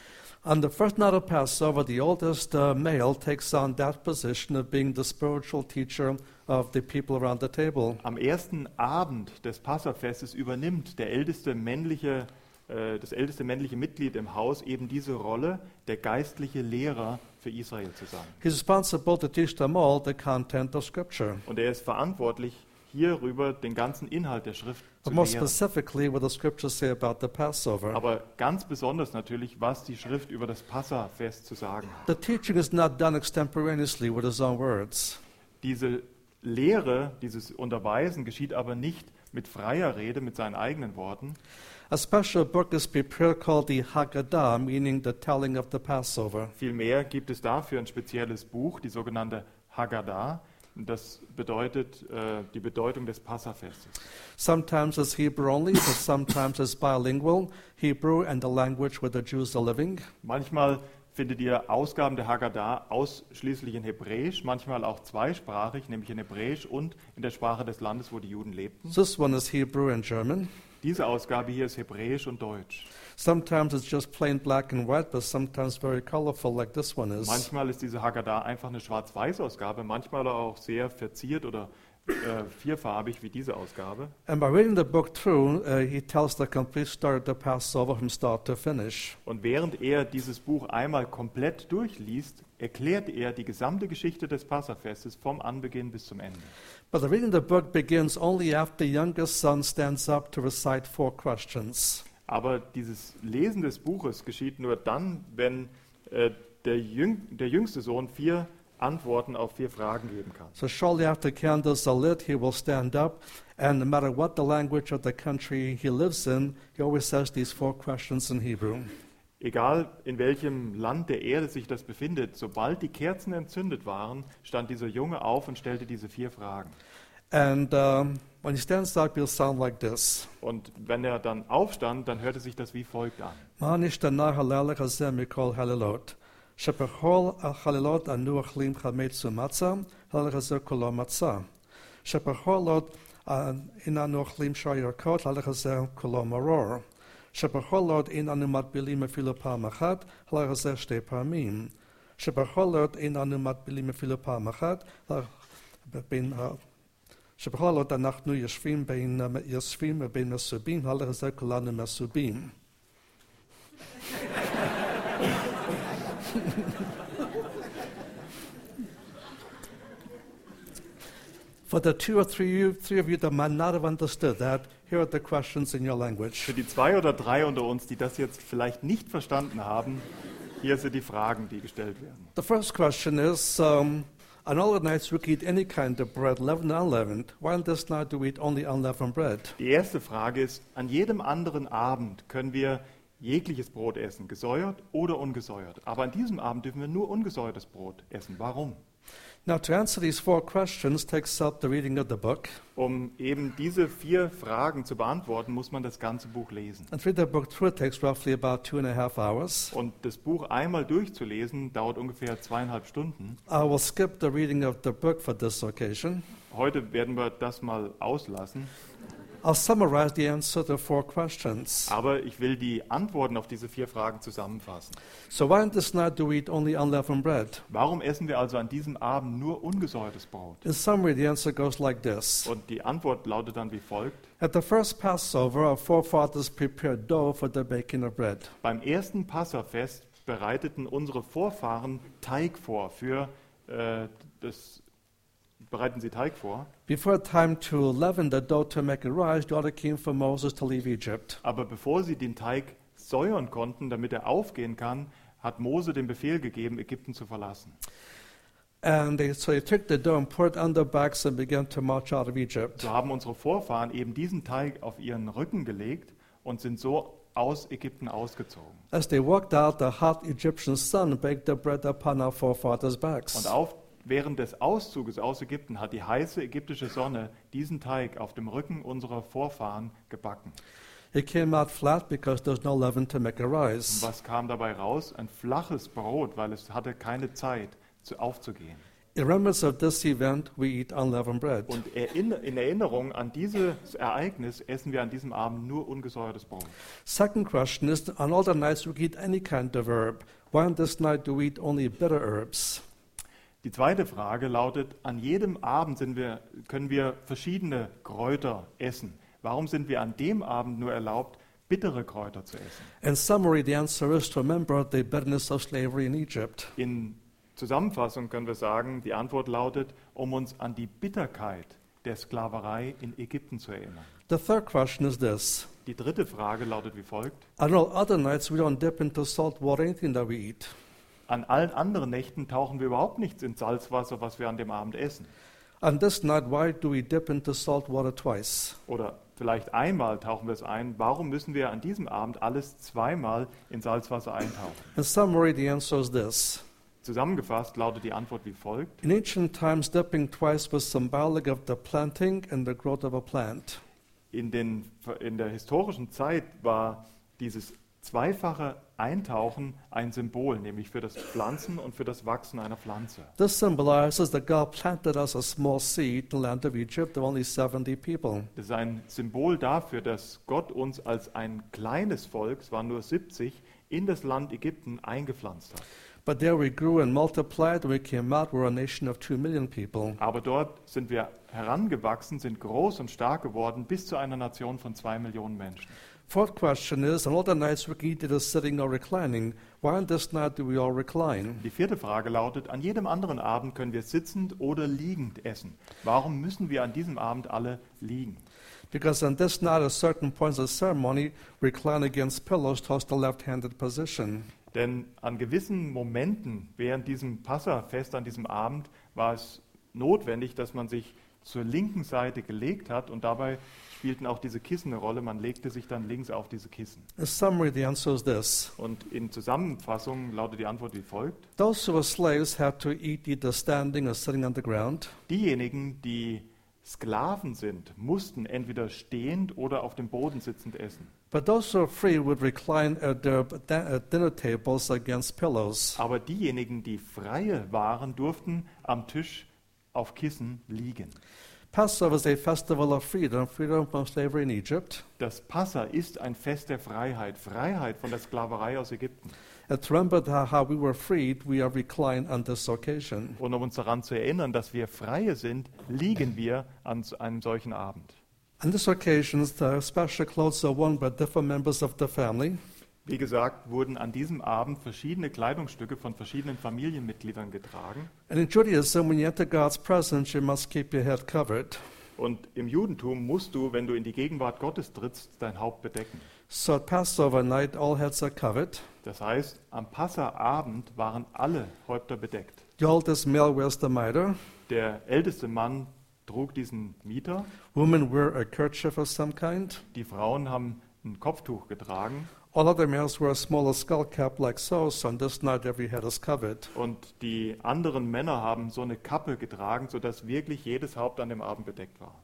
On the first night of Passover, the oldest uh, male takes on that position of being the spiritual teacher of the people around the table. Am ersten Abend des Passafestes übernimmt der älteste männliche, äh, das älteste männliche Mitglied im Haus eben diese Rolle, der geistliche Lehrer für Israel zu sein. He's responsible to teach them all the content of Scripture. Und er ist verantwortlich, hierüber den ganzen Inhalt der Schrift zu But more lehren. specifically, what the Scriptures say about the Passover. Aber ganz besonders natürlich, was die Schrift über das Passafest zu sagen hat. The teaching is not done extemporaneously with his own words. Diese Lehre, dieses Unterweisen geschieht aber nicht mit freier Rede, mit seinen eigenen Worten. A special book is prepared called the Haggadah, meaning the telling of the Passover. Vielmehr gibt es dafür ein spezielles Buch, die sogenannte Haggadah. Das bedeutet äh, die Bedeutung des Passafestes. Sometimes it's Hebrew only, but sometimes it's bilingual, Hebrew and the language where the Jews are living. Manchmal findet ihr Ausgaben der Haggadah ausschließlich in Hebräisch, manchmal auch zweisprachig, nämlich in Hebräisch und in der Sprache des Landes, wo die Juden lebten. This one is Hebrew and German. Diese Ausgabe hier ist Hebräisch und Deutsch. Sometimes it's just plain black and white, but sometimes very colorful like this one is. Manchmal ist diese Haggadah einfach eine Schwarz-Weiß-Ausgabe, manchmal auch sehr verziert oder äh, vierfarbig wie diese Ausgabe. And by reading the book through, uh, he tells the complete story of the Passover from start to finish. Und während er dieses Buch einmal komplett durchliest, erklärt er die gesamte Geschichte des Passafestes vom Anbeginn bis zum Ende. But the reading of the book begins only after the youngest son stands up to recite four questions. Aber dieses Lesen des Buches geschieht nur dann, wenn äh, der, Jüng, der jüngste Sohn vier Antworten auf vier Fragen geben kann. So shortly after candles are lit, he will stand up, and no matter what the language of the country he lives in, he always says these four questions in Hebrew. Egal in welchem Land der Erde sich das befindet, sobald die Kerzen entzündet waren, stand dieser Junge auf und stellte diese vier Fragen. And um, when he stands up, he'll sound like this. Und wenn er dann aufstand, dann hörte sich das wie folgt an. Manishtanah halal chazem mikol halilot. Shepachol halilot anu achlim chamet sumatza, halal chazer kolo matzah. Shepacholot inanu achlim shar yarkot, halal chazer kolo maror. Shepacholot inanu matbilim afilu pa'amachat, halal chazer shtei pa'amim. Shepacholot inanu matbilim afilu pa'amachat, bin שבכל זאת אנחנו יושבים בין יושבים ובין מסובים, הלך זה כולנו מסובים. For the two or three, three of you that might not have understood that, here are the questions in your language. Für die zwei oder drei unter uns, die das jetzt vielleicht nicht verstanden haben, hier sind die Fragen, die gestellt werden. The first question is, um, on all the nights we eat any kind of bread, leavened and unleavened. Why on this night do we eat only unleavened bread? Die erste Frage ist, an jedem anderen Abend können wir jegliches Brot essen, gesäuert oder ungesäuert. Aber an diesem Abend dürfen wir nur ungesäuertes Brot essen. Warum? Now, to answer these four questions takes up the reading of the book. Um eben diese vier Fragen zu beantworten, muss man das ganze Buch lesen. And to read the book through it takes roughly about two and a half hours. Und das Buch einmal durchzulesen, dauert ungefähr zweieinhalb Stunden. I will skip the reading of the book for this occasion. Heute werden wir das mal auslassen. I'll summarize the answer to four questions. Aber ich will die Antworten auf diese vier Fragen zusammenfassen. So why on this night do we eat only unleavened bread? Warum essen wir also an diesem Abend nur ungesäuertes Brot? In summary, the answer goes like this. Und die Antwort lautet dann wie folgt. At the first Passover, our forefathers prepared dough for the baking of bread. Beim ersten Passafest bereiteten unsere Vorfahren Teig vor für äh, das bereiten sie Teig vor. Before time to leaven the dough to make it rise, the order came for Moses to leave Egypt. Aber bevor sie den Teig säuern konnten, damit er aufgehen kann, hat Mose den Befehl gegeben, Ägypten zu verlassen. And they, so they took the dough and poured it on their backs and began to march out of Egypt. So haben unsere Vorfahren eben diesen Teig auf ihren Rücken gelegt und sind so aus Ägypten ausgezogen. As they walked out, the hot Egyptian sun baked the bread upon our forefathers' backs. Und auf Während des Auszuges aus Ägypten hat die heiße ägyptische Sonne diesen Teig auf dem Rücken unserer Vorfahren gebacken. It came out flat because there was no leaven to make it Und rise. was kam dabei raus? Ein flaches Brot, weil es hatte keine Zeit zu aufzugehen. In remembrance of this event, we eat unleavened bread. Und in Erinnerung an dieses Ereignis essen wir an diesem Abend nur ungesäuertes Brot. Second question is, on all the nights we eat any kind of herb. Why on this night do we eat only bitter herbs? Die zweite Frage lautet, an jedem Abend sind wir, können wir verschiedene Kräuter essen. Warum sind wir an dem Abend nur erlaubt, bittere Kräuter zu essen? In summary, the answer is to remember the bitterness of slavery in Egypt. In Zusammenfassung können wir sagen, die Antwort lautet, um uns an die Bitterkeit der Sklaverei in Ägypten zu erinnern. The third question is this. Die dritte Frage lautet wie folgt. On all other nights, we don't dip into salt water anything that we eat. An allen anderen Nächten tauchen wir überhaupt nichts in Salzwasser, was wir an dem Abend essen. On this night, why do we dip into salt water twice? Oder vielleicht einmal tauchen wir es ein. Warum müssen wir an diesem Abend alles zweimal in Salzwasser eintauchen? In summary, the answer is this. Zusammengefasst lautet die Antwort wie folgt. In ancient times, dipping twice was symbolic of the planting and the growth of a plant. In, den, in der historischen Zeit war dieses zweifache Eintauchen ein Symbol, nämlich für das Pflanzen und für das Wachsen einer Pflanze. This symbolizes that God planted us a small seed in the land of Egypt of only seventy people. Das ist ein Symbol dafür, dass Gott uns als ein kleines Volk, es waren nur siebzig, in das Land Ägypten eingepflanzt hat. But there we grew and multiplied, and we came out, we were a nation of two million people. Aber dort sind wir herangewachsen, sind groß und stark geworden, bis zu einer Nation von zwei Millionen Menschen. Fourth question is, on all the nights we eat either sitting or reclining, why on this night do we all recline? Die vierte Frage lautet, an jedem anderen Abend können wir sitzend oder liegend essen. Warum müssen wir an diesem Abend alle liegen? Because on this night, at certain points of the ceremony, recline against pillows towards the left-handed position. Denn an gewissen Momenten während diesem Passafest, an diesem Abend, war es notwendig, dass man sich zur linken Seite gelegt hat und dabei spielten auch diese Kissen eine Rolle. Man legte sich dann links auf diese Kissen. In summary, the answer is this. Und in Zusammenfassung lautet die Antwort wie folgt. Those who were slaves had to eat either standing or sitting on the ground. Diejenigen, die Sklaven sind, mussten entweder stehend oder auf dem Boden sitzend essen. But those who are free would recline at their da- at dinner tables against pillows. Aber diejenigen, die Freie waren, durften am Tisch auf Kissen liegen. Passover is a festival of freedom, freedom from slavery in Egypt. Das Passa ist ein Fest der Freiheit, Freiheit von der Sklaverei aus Ägypten. And to remember that how we were freed, we are reclined on this occasion. Und um uns daran zu erinnern, dass wir Freie sind, liegen wir an einem solchen Abend. On this occasion, the special clothes are worn by different members of the family. Wie gesagt, wurden an diesem Abend verschiedene Kleidungsstücke von verschiedenen Familienmitgliedern getragen. And in Judaism, when you enter God's presence, you must keep your head covered. Und im Judentum musst du, wenn du in die Gegenwart Gottes trittst, dein Haupt bedecken. So at Passover night, all heads are covered. Das heißt, am Passaabend waren alle Häupter bedeckt. The oldest male wears the mitre. Der älteste Mann trug diesen Miter. Women wear a kerchief of some kind. Die Frauen haben ein Kopftuch getragen. All other males wear a smaller skull cap like so, so on this night every head is covered. Und die anderen Männer haben so eine Kappe getragen, sodass wirklich jedes Haupt an dem Abend bedeckt war.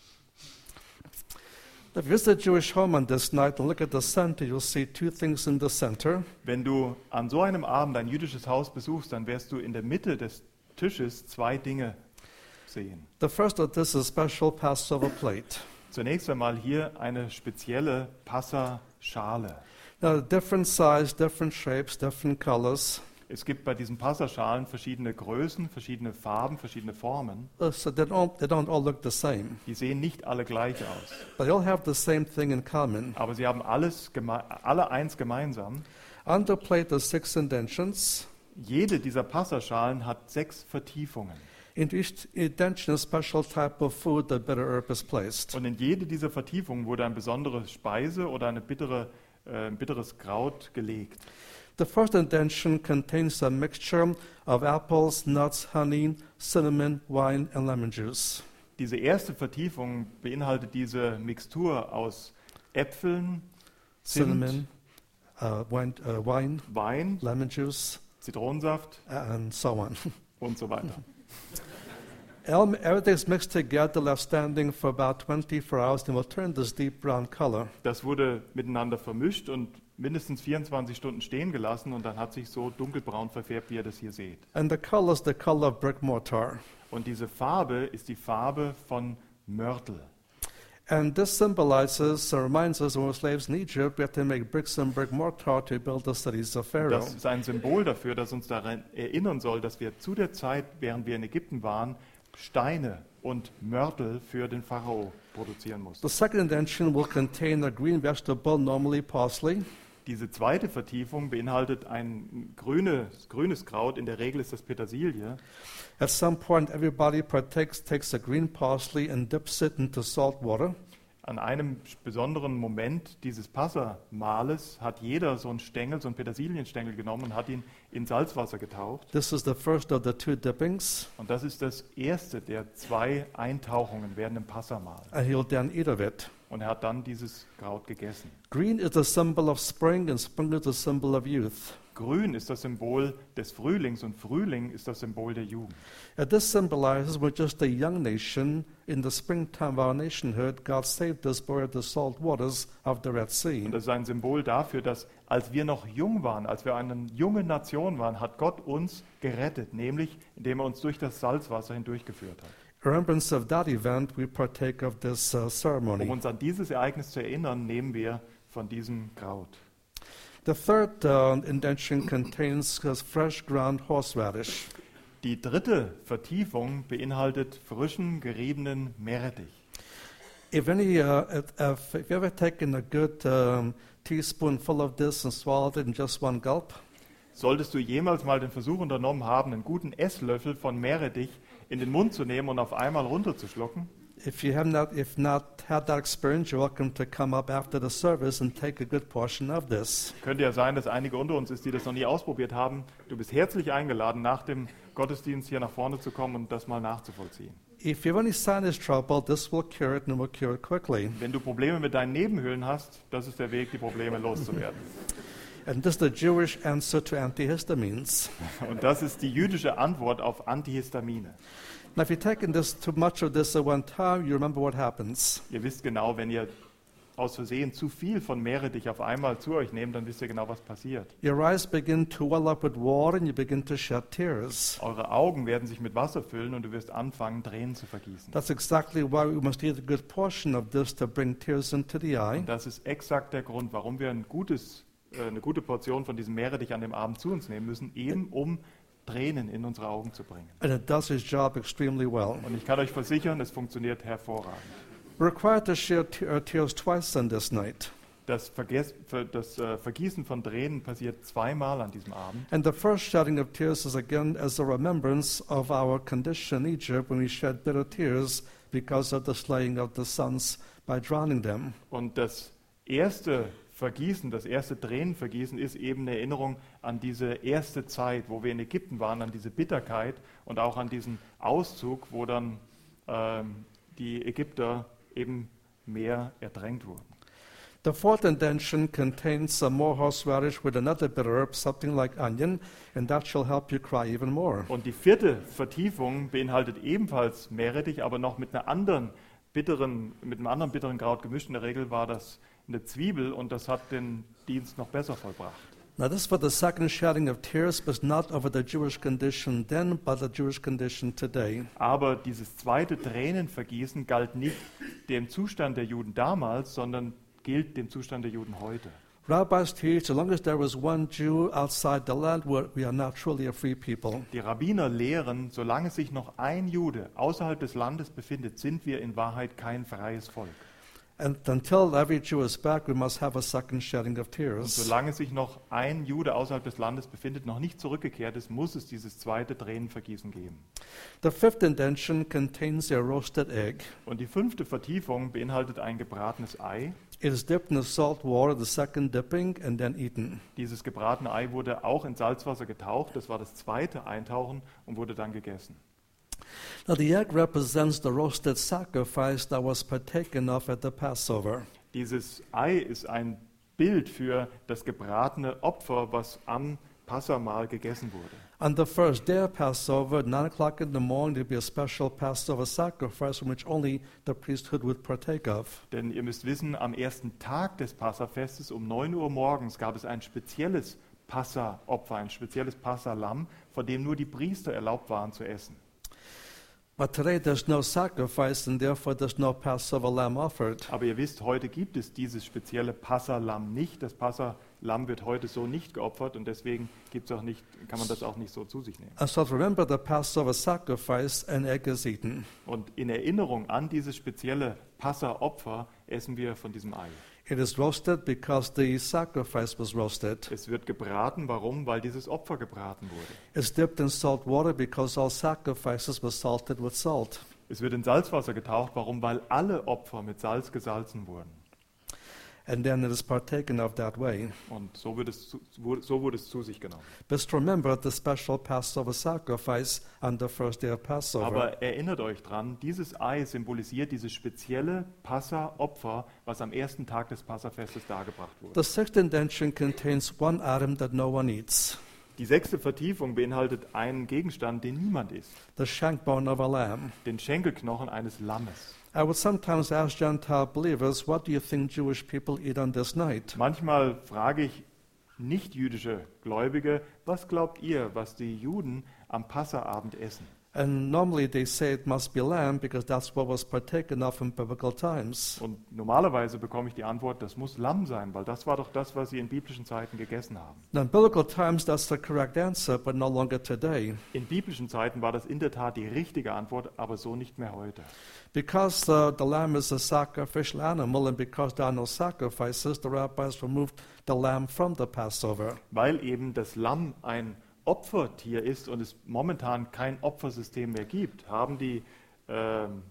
If you visit a Jewish home on this night and look at the center, you'll see two things in the center. Wenn du an so einem Abend ein jüdisches Haus besuchst, dann wirst du in der Mitte des Tisches zwei Dinge sehen. The first of this is a special Passover plate. Zunächst einmal hier eine spezielle Passa-Schale. Now, different size, different shapes, different colors. Es gibt bei diesen Passaschalen verschiedene Größen, verschiedene Farben, verschiedene Formen. Uh, so they don't, they don't all look the same. Die sehen nicht alle gleich aus. But they all have the same thing in common. Aber sie haben alles geme- alle eins gemeinsam. On the plate are six indentions. Jede dieser Passaschalen hat sechs Vertiefungen. Into each indention, a special type of food, the bitter herb is placed. Und in jede dieser Vertiefungen wurde eine besondere Speise oder eine bittere, äh, ein bitteres Kraut gelegt. The first indention contains a mixture of apples, nuts, honey, cinnamon, wine, and lemon juice. Diese erste Vertiefung beinhaltet diese Mixtur aus Äpfeln, Zimt, Cinnamon, uh, wine, uh, wine, Wein, lemon juice, Zitronensaft and so on. und so weiter. All- Everything's mixed together, left standing for about twenty-four hours, and will turn this deep brown color. Das wurde miteinander vermischt und mindestens vierundzwanzig Stunden stehen gelassen und dann hat sich so dunkelbraun verfärbt, wie ihr das hier seht. And the color is the color of brick mortar. Und diese Farbe ist die Farbe von Mörtel. And this symbolizes or reminds us when we were slaves in Egypt, we had to make bricks and brick mortar to build the cities of Pharaoh. Das ist ein Symbol dafür, das uns daran erinnern soll, dass wir zu der Zeit, während wir in Ägypten waren, Steine und Mörtel für den Pharao produzieren mussten. The second indention will contain a green vegetable, normally parsley. Diese zweite Vertiefung beinhaltet ein grünes, grünes Kraut, in der Regel ist das Petersilie. At some point, everybody partakes, takes a green parsley and dips it into salt water. An einem besonderen Moment dieses Passamahles hat jeder so einen Stängel, so einen Petersilienstängel genommen und hat ihn in Salzwasser getaucht. This is the first of the two dippings, Und das ist das erste der zwei Eintauchungen während dem Passamahl. and he'll then eat of it. Und er hat dann dieses Kraut gegessen. Green is the symbol of spring, and spring is the symbol of youth. Grün ist das Symbol des Frühlings und Frühling ist das Symbol der Jugend. And this symbolizes we're just a young nation. In the springtime of our nationhood, God saved us by the salt waters of the Red Sea. Und das ist ein Symbol dafür, dass als wir noch jung waren, als wir eine junge Nation waren, hat Gott uns gerettet, nämlich indem er uns durch das Salzwasser hindurchgeführt hat. In remembrance of that event, we partake of this uh, Um ceremony. uns an dieses Ereignis zu erinnern, nehmen wir von diesem Kraut. The third uh, indention contains uh, fresh ground horseradish. Die dritte Vertiefung beinhaltet frischen, geriebenen Meerrettich. If any, uh, if, if if you ever taken a good um, teaspoonful of this and swallowed it in just one gulp, Solltest du jemals mal den Versuch unternommen haben, einen guten Esslöffel von Meerrettich in den Mund zu nehmen und auf einmal runterzuschlucken? if you have not, if not had that experience, you're welcome to come up after the service and take a good portion of this. Könnte ja sein, dass einige unter uns ist, die das noch nie ausprobiert haben. Du bist herzlich eingeladen, nach dem Gottesdienst hier nach vorne zu kommen und das mal nachzuvollziehen. If you have any sinus trouble, this will cure it and will cure it quickly. Wenn du Probleme mit deinen Nebenhöhlen hast, das ist der Weg, die Probleme loszuwerden. And this is the Jewish answer to antihistamines. Und das ist die jüdische Antwort auf Antihistamine. Now, if you're taking this too much of this at one time, you remember what happens. Ihr wisst genau, wenn ihr aus Versehen zu viel von Meerrettich auf einmal zu euch nehmt, dann wisst ihr genau, was passiert. Your eyes begin to well up with water and you begin to shed tears. Eure Augen werden sich mit Wasser füllen und du wirst anfangen, Tränen zu vergießen. That's exactly why we must eat a good portion of this to bring tears into the eye. Und das ist exakt der Grund, warum wir ein gutes, äh, eine gute Portion von diesem Meerrettich an dem Abend zu uns nehmen müssen, eben um Tränen in unsere Augen zu bringen. And it does its job extremely well. Und ich kann euch versichern, es funktioniert hervorragend. We're required to share te- our tears twice on this night. Das, Verges ver das äh, Vergießen von Tränen passiert zweimal an diesem Abend. And the first shedding of tears is again as a remembrance of our condition in Egypt when we shed bitter tears because of the slaying of the sons by drowning them. Und das erste Vergießen, das erste Tränenvergießen ist eben eine Erinnerung an diese erste Zeit, wo wir in Ägypten waren, an diese Bitterkeit und auch an diesen Auszug, wo dann ähm, die Ägypter eben mehr ertränkt wurden. The fourth indention contains some more horseradish with another bitter herb, something like onion, and that shall help you cry even more. Und die vierte Vertiefung beinhaltet ebenfalls Meerrettich, aber noch mit einer anderen bitteren, mit einem anderen bitteren Kraut gemischt. In der Regel war das eine Zwiebel und das hat den Dienst noch besser vollbracht. Now this for the second shedding of tears was not over the Jewish condition then, but the Jewish condition today. Aber dieses zweite Tränenvergießen galt nicht dem Zustand der Juden damals, sondern gilt dem Zustand der Juden heute. Rabbis teach, as long as there was one Jew outside the land, we're- we are not truly a free people. Die Rabbiner lehren, solange sich noch ein Jude außerhalb des Landes befindet, sind wir in Wahrheit kein freies Volk. And until every Jew is back, we must have a second shedding of Und tears. solange sich noch ein Jude außerhalb des Landes befindet, noch nicht zurückgekehrt ist, muss es dieses zweite Tränenvergießen geben. The fifth indention contains a roasted egg. Und die fünfte Vertiefung beinhaltet ein gebratenes Ei. It is dipped in the salt water, the second dipping, and then eaten. Dieses gebratene Ei wurde auch in Salzwasser getaucht. Das war das zweite Eintauchen und wurde dann gegessen. Now the egg represents the roasted sacrifice that was partaken of at the Passover. Dieses Ei ist ein Bild für das gebratene Opfer, was am Passamahl gegessen wurde. On the first day of Passover, at nine o'clock in the morning, there'd be a special Passover sacrifice from which only the priesthood would partake of. Denn ihr müsst wissen, am ersten Tag des Passafestes um neun Uhr morgens gab es ein spezielles Passaopfer, ein spezielles Passalamm, von dem nur die Priester erlaubt waren zu essen. But today there's no sacrifice, and therefore there's no Passover lamb offered. Aber ihr wisst, heute gibt es dieses spezielle Passalamm nicht. Das Passalamm wird heute so nicht geopfert und deswegen gibt's auch nicht, kann man das auch nicht so zu sich nehmen. And so to remember the Passover sacrifice, an egg is eaten. Und in Erinnerung an dieses spezielle Passaopfer essen wir von diesem Ei. It is roasted because the sacrifice was roasted. Es wird gebraten, warum? Weil dieses Opfer gebraten wurde. It's dipped in salt water because all sacrifices were salted with salt. Es wird in Salzwasser getaucht, warum? Weil alle Opfer mit Salz gesalzen wurden. And then it is partaken of that way. Und so, wird es zu, so wurde es zu sich genommen. But to remember the special Passover sacrifice on the first day of Passover. Aber erinnert euch dran, dieses Ei symbolisiert dieses spezielle Passa-Opfer, was am ersten Tag des Passafestes dargebracht wurde. The sixth indention contains one item that no one eats, Die sechste Vertiefung beinhaltet einen Gegenstand, den niemand isst. the shank bone of a lamb. Den Schenkelknochen eines Lammes. I would sometimes ask Gentile believers, what do you think Jewish people eat on this night? Manchmal frage ich nicht-jüdische Gläubige, was glaubt ihr, was die Juden am Passaabend essen? And normally they say it must be lamb because that's what was partaken of in biblical times. Und normalerweise bekomme ich die Antwort, das muss Lamm sein, weil das war doch das, was sie in biblischen Zeiten gegessen haben. Now, in biblical times, that's the correct answer, but no longer today. In biblischen Zeiten war das in der Tat die richtige Antwort, aber so nicht mehr heute. Because uh, the lamb is a sacrificial animal and because there are no sacrifices, the rabbis removed the lamb from the Passover. Weil eben das Lamm ein Opfertier ist und es momentan kein Opfersystem mehr gibt, haben die ähm,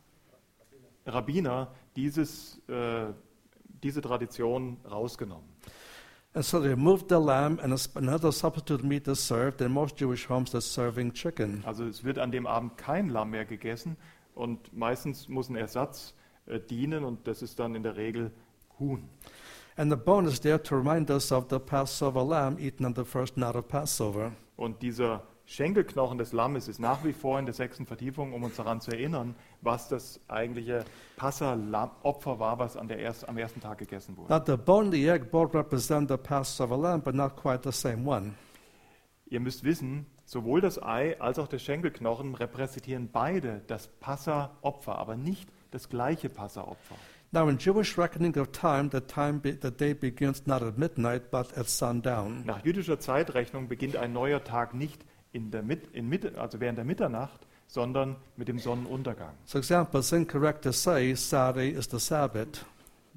Rabbiner dieses, äh, diese Tradition rausgenommen. And so they removed the lamb and another substitute meat is served. In most Jewish homes, they're serving chicken. Also es wird an dem Abend kein Lamm mehr gegessen und meistens muss ein Ersatz äh, dienen und das ist dann in der Regel Huhn. And the bone is there to remind us of the Passover lamb eaten on the first night of Passover. Und dieser Schenkelknochen des Lammes ist nach wie vor in der sechsten Vertiefung, um uns daran zu erinnern, was das eigentliche Passa-Opfer war, was an der erst, am ersten Tag gegessen wurde. Now, the bone and the egg both represent the Passover lamb, but not quite the same one. Ihr müsst wissen, sowohl das Ei als auch der Schenkelknochen repräsentieren beide das Passa-Opfer, aber nicht das gleiche Passa-Opfer. Now, in Jewish reckoning of time, the time be, the day begins not at midnight, but at sundown. Nach jüdischer Zeitrechnung beginnt ein neuer Tag nicht in der Mit, in Mitte, also während der Mitternacht, sondern mit dem Sonnenuntergang. So, example, it's incorrect to say Saturday is the Sabbath.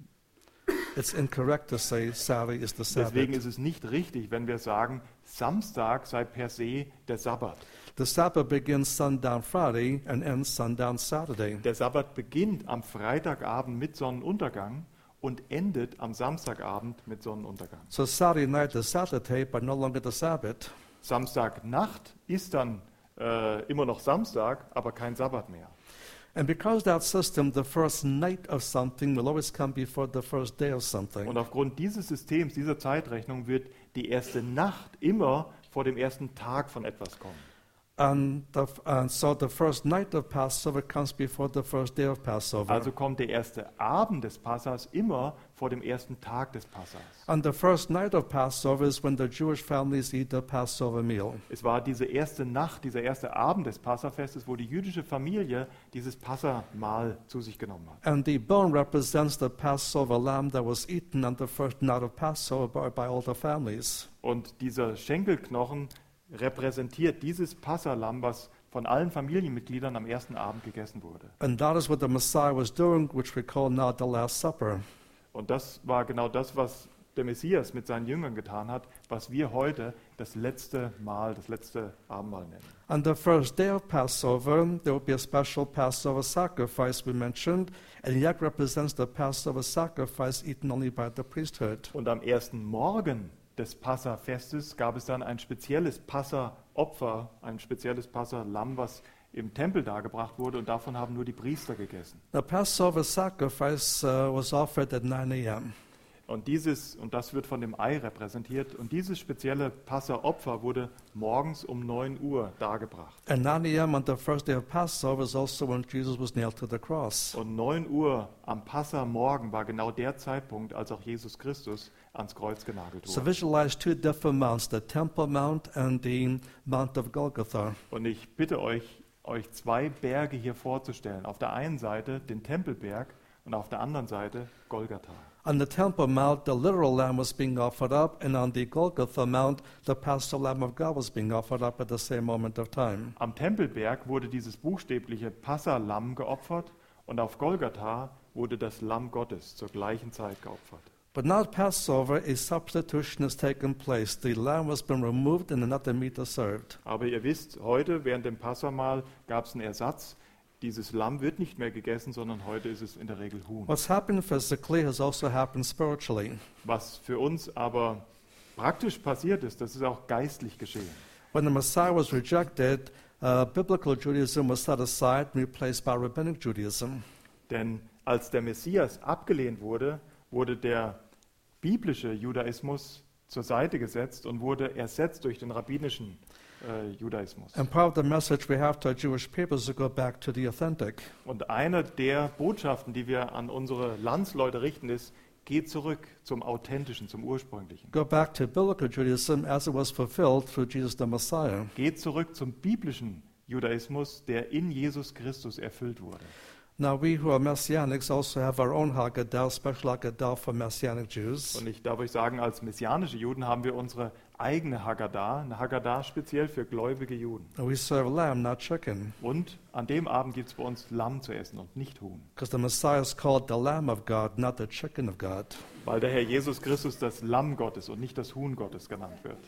It's incorrect to say Saturday is the Sabbath. Deswegen ist es nicht richtig, wenn wir sagen, Samstag sei per se der Sabbat. The Sabbath begins sundown Friday and ends sundown Saturday. Der Sabbat beginnt am Freitagabend mit Sonnenuntergang und endet am Samstagabend mit Sonnenuntergang. So Saturday night is Saturday, but no longer the Sabbath. Samstagnacht ist dann äh, immer noch Samstag, aber kein Sabbat mehr. And because that system, the first night of something will always come before the first day of something. Und aufgrund dieses Systems, dieser Zeitrechnung, wird die erste Nacht immer vor dem ersten Tag von etwas kommen. And, the, and so the first night of Passover comes before the first day of Passover. Also kommt der erste Abend des Passas immer vor dem ersten Tag des Passas. And the first night of Passover is when the Jewish families eat the Passover meal. Es war diese erste Nacht, dieser erste Abend des Passafestes, wo die jüdische Familie dieses Passamahl zu sich genommen hat. And the bone represents the Passover lamb that was eaten on the first night of Passover by, by all the families. Und dieser Schenkelknochen repräsentiert dieses Passalamm, was von allen Familienmitgliedern am ersten Abend gegessen wurde. And that is what the Messiah was doing, which we call now the Last Supper. Und das war genau das, was der Messias mit seinen Jüngern getan hat, was wir heute das letzte Mahl, das letzte Abendmahl nennen. On the first day of Passover, there will be a special Passover sacrifice we mentioned, and the egg represents the Passover sacrifice eaten only by the priesthood. Und am ersten Morgen des Passafestes gab es dann ein spezielles Passaopfer, ein spezielles Passalamm, was im Tempel dargebracht wurde, und davon haben nur die Priester gegessen. The Passover sacrifice uh, was offered at nine a.m. Und dieses, und das wird von dem Ei repräsentiert, und dieses spezielle Passaopfer wurde morgens um neun Uhr dargebracht. And nine a.m. on the first day of Passover is also when Jesus was nailed to the cross. Und neun Uhr am Passamorgen war genau der Zeitpunkt, als auch Jesus Christus ans Kreuz genagelt So wurde. visualize two different mounts, the Temple Mount and the Mount of Golgotha. Und ich bitte euch, euch zwei Berge hier vorzustellen. Auf der einen Seite den Tempelberg und auf der anderen Seite Golgatha. On the Temple Mount, the literal lamb was being offered up, and on the Golgotha Mount, the Passover Lamb of God was being offered up at the same moment of time. Am Tempelberg wurde dieses buchstäbliche Passalamm geopfert, und auf Golgatha wurde das Lamm Gottes zur gleichen Zeit geopfert. But now at Passover, a substitution has taken place. The lamb has been removed and another meat is served. Aber ihr wisst, heute während dem Passamahl gab es einen Ersatz. Dieses Lamm wird nicht mehr gegessen, sondern heute ist es in der Regel Huhn. What's happened physically has also happened spiritually. Was für uns aber praktisch passiert ist, das ist auch geistlich geschehen. When the Messiah was rejected, uh, biblical Judaism was set aside and replaced by rabbinic Judaism. Denn als der Messias abgelehnt wurde, wurde der biblische Judaismus zur Seite gesetzt und wurde ersetzt durch den rabbinischen äh, Judaismus. And part of the message we have to our Jewish people is to go back to the authentic. Und eine der Botschaften, die wir an unsere Landsleute richten, ist: Geht zurück zum Authentischen, zum Ursprünglichen. Go back to biblical Judaism as it was fulfilled through Jesus the Messiah. Geht zurück zum biblischen Judaismus, der in Jesus Christus erfüllt wurde. Now we who are Messianics also have our own Haggadah, special Haggadah for Messianic Jews. Und ich darf euch sagen, als messianische Juden haben wir unsere eigene Haggadah, eine Haggadah speziell für gläubige Juden. And we serve lamb, not chicken, Und an dem Abend gibt es bei uns Lamm zu essen und nicht Huhn. because the Messiah is called the Lamb of God, not the chicken of God. Weil der Herr Jesus Christus das Lamm Gottes und nicht das Huhn Gottes genannt wird.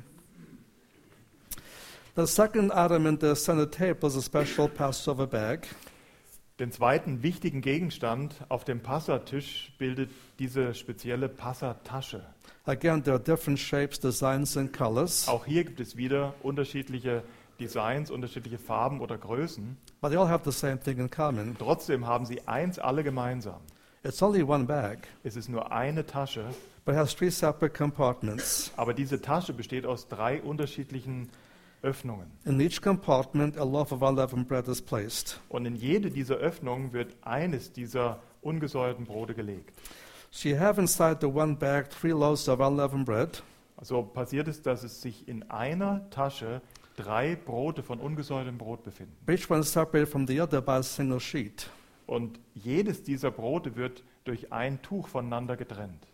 The second item in the center table is a special Passover bag. Den zweiten wichtigen Gegenstand auf dem Passatisch bildet diese spezielle Passatasche. Again, there are different shapes, designs, and colors, Auch hier gibt es wieder unterschiedliche Designs, unterschiedliche Farben oder Größen. but they all have the same thing in common. Trotzdem haben sie eins alle gemeinsam. It's only one bag, Es ist nur eine Tasche, but it has three separate compartments. aber diese Tasche besteht aus drei unterschiedlichen Öffnungen. In each compartment, a loaf of unleavened bread is placed. Und in jede dieser Öffnungen wird eines dieser ungesäuerten Brote gelegt. So you have inside the one bag three loaves of unleavened bread. Also passiert es, dass es sich in einer Tasche drei Brote von ungesäuertem Brot befinden. Each one is separated from the other by a single sheet. Und jedes dieser Brote wird durch ein Tuch voneinander getrennt.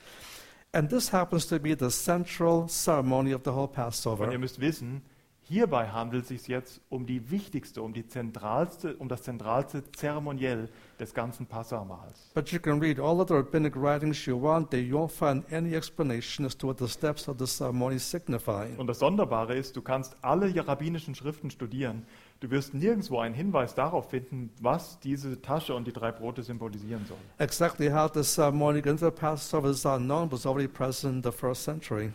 And this happens to be the central ceremony of the whole Und Passover. ihr müsst wissen, hierbei handelt es sich jetzt um die wichtigste, um die zentralste, um das zentralste Zeremoniell des ganzen Passamahls. But you can read all other rabbinic writings you want, they won't find any explanation as to what the steps of the ceremony signify. Und das Sonderbare ist, du kannst alle rabbinischen Schriften studieren. Du wirst nirgendwo einen Hinweis darauf finden, was diese Tasche und die drei Brote symbolisieren sollen. Exactly how the ceremony into the Passover is unknown was already present in the first century.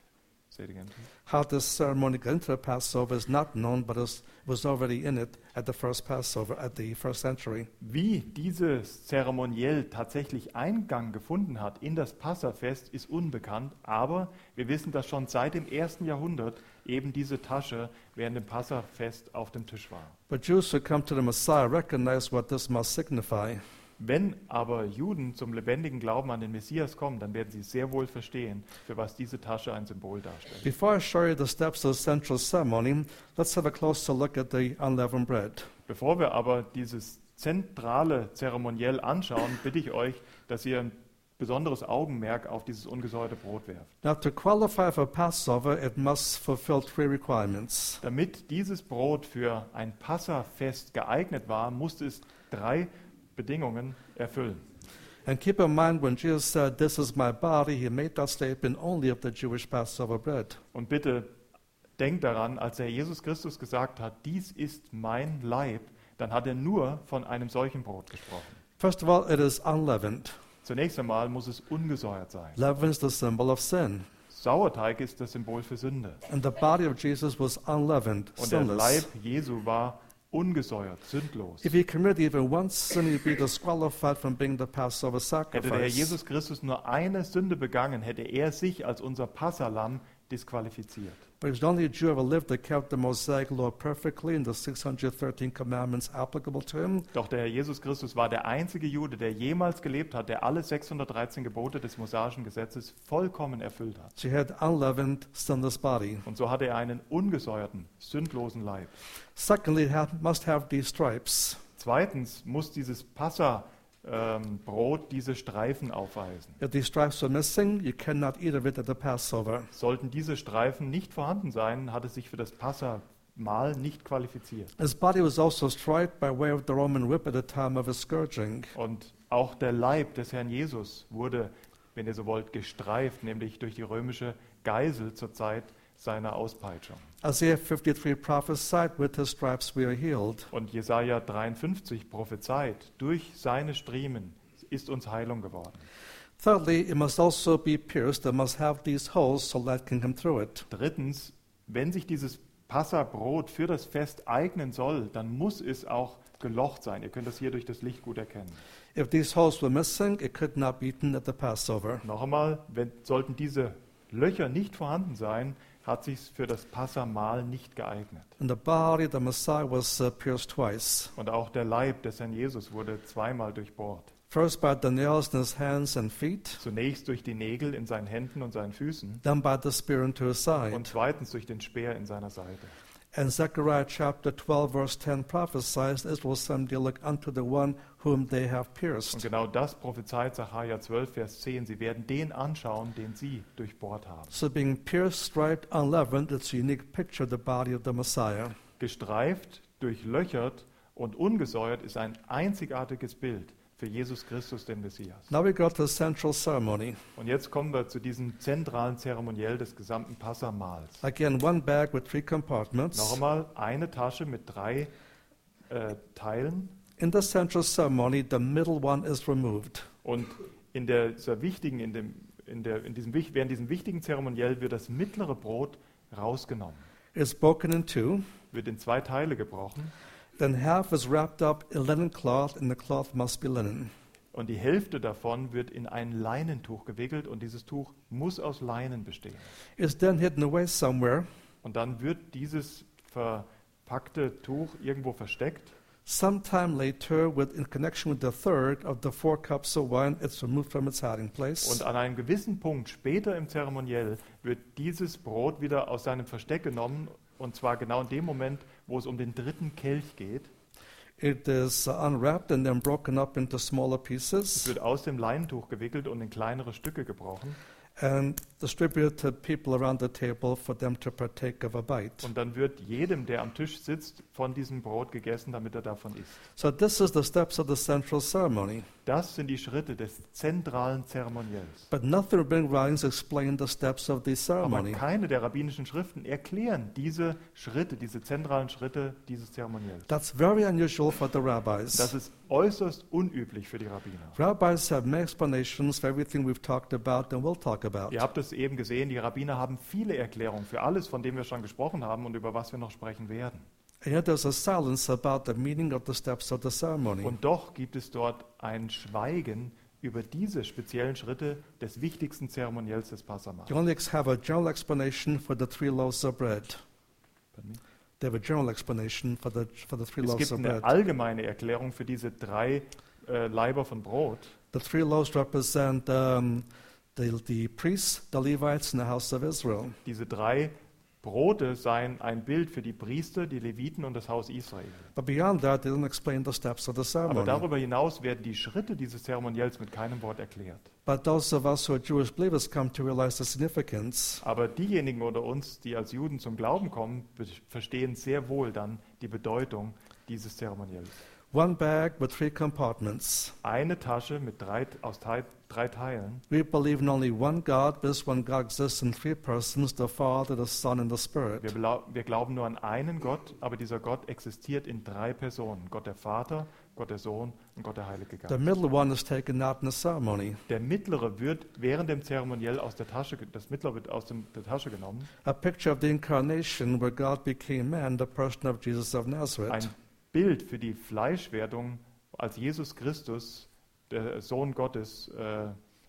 Say it again, please. How this ceremony got into the Passover is not known, but it was already in it at the first Passover, at the first century. Wie dieses Zeremoniell tatsächlich Eingang gefunden hat in das Passafest, ist unbekannt, aber wir wissen, dass schon seit dem ersten Jahrhundert eben diese Tasche während dem Passafest auf dem Tisch war. But Jews who come to the Messiah recognize what this must signify. Wenn aber Juden zum lebendigen Glauben an den Messias kommen, dann werden sie sehr wohl verstehen, für was diese Tasche ein Symbol darstellt. Before I show you the steps of the central ceremony, let's have a closer look at the unleavened bread. Bevor wir aber dieses zentrale Zeremoniell anschauen, bitte ich euch, dass ihr ein besonderes Augenmerk auf dieses ungesäuerte Brot werft. Now, to qualify for Passover, it must fulfill three requirements. Damit dieses Brot für ein Passafest geeignet war, musste es drei Bedingungen erfüllen. And keep in mind, when Jesus said, "This is my body," he made that statement only of the Jewish Passover bread. Und bitte denkt daran, als der Jesus Christus gesagt hat, dies ist mein Leib, dann hat er nur von einem solchen Brot gesprochen. First of all, it is unleavened. Zunächst einmal muss es ungesäuert sein. Leaven is the symbol of sin. Sauerteig ist das Symbol für Sünde. And the body of Jesus was unleavened, Und der Leib sinless. Jesu war ungesäuert, sündlos. If he committed even one sin, he'd be disqualified from being the Passover Hätte der Herr sacrifice. Jesus Christus nur eine Sünde begangen, hätte er sich als unser Passalam disqualifiziert. But he's the only Jew ever lived that kept the Mosaic law perfectly and the six hundred thirteen commandments applicable to him. Doch der Herr Jesus Christus war der einzige Jude, der jemals gelebt hat, der alle sechshundertdreizehn Gebote des mosaischen Gesetzes vollkommen erfüllt hat. So he had unleavened, sinless body. Und so hatte er einen ungesäuerten, sündlosen Leib. Secondly, it had, must have these stripes. Zweitens muss dieses Passa ähm, Brot diese Streifen aufweisen. If these stripes are missing, you cannot eat of it at the Passover. Sollten diese Streifen nicht vorhanden sein, hat es sich für das Passa-Mahl nicht qualifiziert. His body was also striped by way of the Roman whip at the time of his scourging. Und auch der Leib des Herrn Jesus wurde, wenn ihr so wollt, gestreift, nämlich durch die römische Geisel zur Zeit seiner Auspeitschung. Isaiah fifty-three prophesied, with his stripes we are healed. Und Jesaja dreiundfünfzig prophezeit, durch seine Striemen ist uns Heilung geworden. Thirdly, it must also be pierced. It must have these holes so light can come through it. Drittens, wenn sich dieses Passabrot für das Fest eignen soll, dann muss es auch gelocht sein. Ihr könnt das hier durch das Licht gut erkennen. If these holes were missing, it could not be eaten at the Passover. Noch einmal, wenn, sollten diese Löcher nicht vorhanden sein, hat sich für das Passamahl nicht geeignet. And the body of the Messiah was uh, pierced twice. Und auch der Leib des Herrn Jesus wurde zweimal durchbohrt. First by the nails in his hands and feet, Zunächst durch die Nägel in seinen Händen und seinen Füßen then by the spear into his side. und zweitens durch den Speer in seiner Seite. And Zechariah chapter twelve, verse ten prophesies, Israel someday look unto the one whom they have Und pierced. genau das prophezeit Sacharja zwölf, Vers zehn. Sie werden den anschauen, den sie durchbohrt haben. So being pierced, striped, unleavened, it's a unique picture of the body of the Messiah. Gestreift, durchlöchert und ungesäuert ist ein einzigartiges Bild für Jesus Christus, den Messias. Now we go to the central ceremony. Und jetzt kommen wir zu diesem zentralen Zeremoniell des gesamten Passamahls. Again, one bag with three Noch compartments. einmal eine Tasche mit drei äh, Teilen. In the central ceremony, the middle one is removed. Und in der, dieser wichtigen, in dem, in der, in diesem, wich- während diesem wichtigen Zeremoniell wird das mittlere Brot rausgenommen, It's broken in two. wird in zwei Teile gebrochen. Then half is wrapped up in linen cloth, and the cloth must be linen. Und die Hälfte davon wird in ein Leinentuch gewickelt und dieses Tuch muss aus Leinen bestehen. It's then hidden away somewhere, Und dann wird dieses verpackte Tuch irgendwo versteckt. Sometime later, with, in connection with the third of the four cups of wine, it's removed from its hiding place. Und an einem gewissen Punkt später im Zeremoniell wird dieses Brot wieder aus seinem Versteck genommen, und zwar genau in dem Moment, wo es um den dritten Kelch geht. It is uh, unwrapped and then broken up into smaller Es pieces wird aus dem Leintuch gewickelt und in kleinere Stücke gebrochen. and distributed to people around the table for them to partake of a bite. Und dann wird jedem, der am Tisch sitzt, von diesem Brot gegessen, damit er davon isst. So this is the steps of the central ceremony. Das sind die Schritte des zentralen Zeremoniells. But none of the rabbinic writings explain the steps of the Aber ceremony. keine der rabbinischen Schriften erklären diese Schritte, diese zentralen Schritte dieses Zeremoniells. That's very unusual for the Das rabbis. ist äußerst unüblich für die Rabbiner. Rabbis have many explanations for everything we've talked about and will talk about. Ihr habt es eben gesehen, die Rabbiner haben viele Erklärungen für alles, von dem wir schon gesprochen haben und über was wir noch sprechen werden. And yet there's a silence about the meaning of the steps of the ceremony. Und doch gibt es dort ein Schweigen über diese speziellen Schritte des wichtigsten Zeremoniells des Passamahs. You only ex- have a general explanation for the three loaves of bread. Pardon me? They have a general explanation for the, for the three Es loaves gibt of eine bread. allgemeine Erklärung für diese drei äh, Laiber von Brot. The three loaves represent um, the, the priests, the Levites, and the house of Israel. Diese drei Brote seien ein Bild für die Priester, die Leviten und das Haus Israel. But beyond that, they don't explain the steps of the Aber ceremony. darüber hinaus werden die Schritte dieses Zeremoniells mit keinem Wort erklärt. But those of us who are Jewish believers come to realize the significance. Aber diejenigen unter uns, die als Juden zum Glauben kommen, be- verstehen sehr wohl dann die Bedeutung dieses Zeremoniells. One bag with three compartments. Eine Tasche mit drei, aus drei, drei Teilen. We believe in only one God, but this one God exists in three persons, the Father, the Son, and the Wir, Spirit. blau- wir glauben nur an einen Gott, aber dieser Gott existiert in drei Personen. Gott der Vater, Gott der Sohn und Gott der Heilige The Geist. middle one is taken out in the ceremony. Der mittlere wird während dem Zeremoniell aus der Tasche, ge- das mittlere wird aus dem, der Tasche genommen. A picture of the incarnation where God became man, the person of Jesus of Ein Nazareth. Bild für die Fleischwerdung, als Jesus Christus, der Sohn Gottes, äh,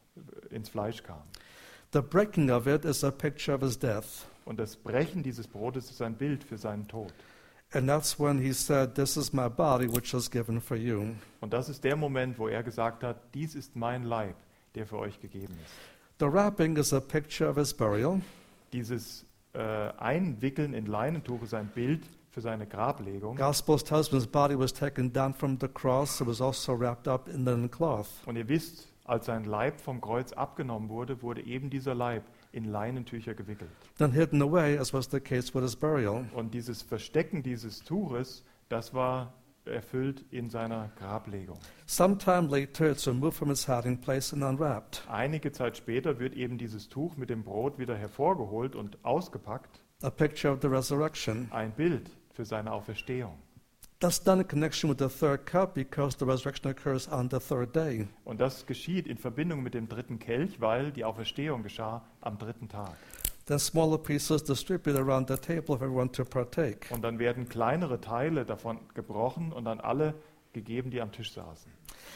ins Fleisch kam. The breaking of it is a picture of his death. Und das Brechen dieses Brotes ist ein Bild für seinen Tod. And that's when he said, "This is my body, which is given for you." Und das ist der Moment, wo er gesagt hat, dies ist mein Leib, der für euch gegeben ist. The wrapping is a picture of his burial. Dieses äh, Einwickeln in Leinentuch ist ein Bild für seine Grablegung. Gospels tells when his body was taken down from the cross, it was also wrapped up in linen cloth. Und ihr wisst, als sein Leib vom Kreuz abgenommen wurde, wurde eben dieser Leib in Leinentücher gewickelt. Then hidden away, as was the case with his burial. Und dieses Verstecken dieses Tuches, das war erfüllt in seiner Grablegung. Sometime later, it's removed from its hiding place and unwrapped. Einige Zeit später wird eben dieses Tuch mit dem Brot wieder hervorgeholt und ausgepackt. A picture of the resurrection. Ein Bild für seine Auferstehung. That's done in connection with the third cup because the resurrection occurs on the third day. Und das geschieht in Verbindung mit dem dritten Kelch, weil die Auferstehung geschah am dritten Tag. Then smaller pieces distributed around the table for everyone to partake. Und dann werden kleinere Teile davon gebrochen und an alle gegeben, die am Tisch saßen.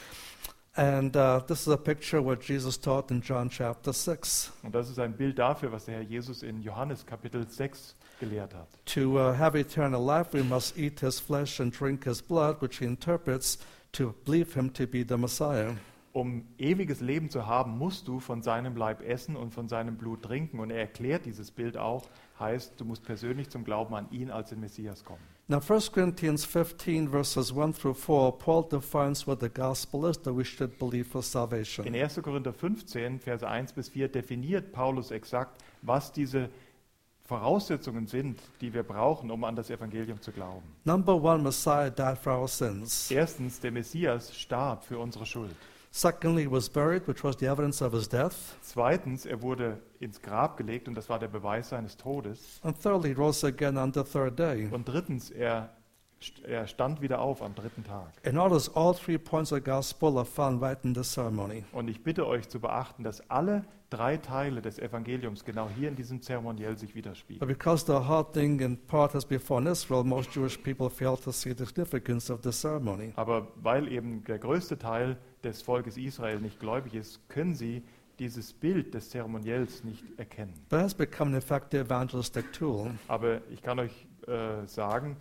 And uh, this is a picture of what Jesus taught in John chapter six. Und das ist ein Bild dafür, was der Herr Jesus in Johannes Kapitel sechs gelehrt hat. To uh, have eternal life, we must eat his flesh and drink his blood, which he interprets to believe him to be the Messiah. Um ewiges Leben zu haben, musst du von seinem Leib essen und von seinem Blut trinken. Und er erklärt dieses Bild auch, heißt, du musst persönlich zum Glauben an ihn als den Messias kommen. Now, First Corinthians fifteen, verses one through four, Paul defines what the gospel is that we should believe for salvation. In erster Korinther fünfzehn, Verse eins bis vier, definiert Paulus exakt, was diese Voraussetzungen sind, die wir brauchen, um an das Evangelium zu glauben. Number one, Messiah died for our sins. Erstens, der Messias starb für unsere Schuld. Secondly, he was buried, which was the evidence of his death. Zweitens, er wurde ins Grab gelegt und das war der Beweis seines Todes. And thirdly, he rose again on the third day. Und drittens, er, er stand wieder auf am dritten Tag. And notice all three points of the gospel are found right in this ceremony. Und ich bitte euch zu beachten, dass alle drei Teile des Evangeliums genau hier in diesem Zeremoniell sich But widerspiegeln. because the hard thing in part has before in Israel, most Jewish people fail to see the significance of this ceremony. Aber weil eben der größte Teil des Volkes Israel nicht gläubig ist, können sie dieses Bild des Zeremoniells nicht erkennen. But it has become an effective evangelistic tool. Aber ich kann euch äh, sagen,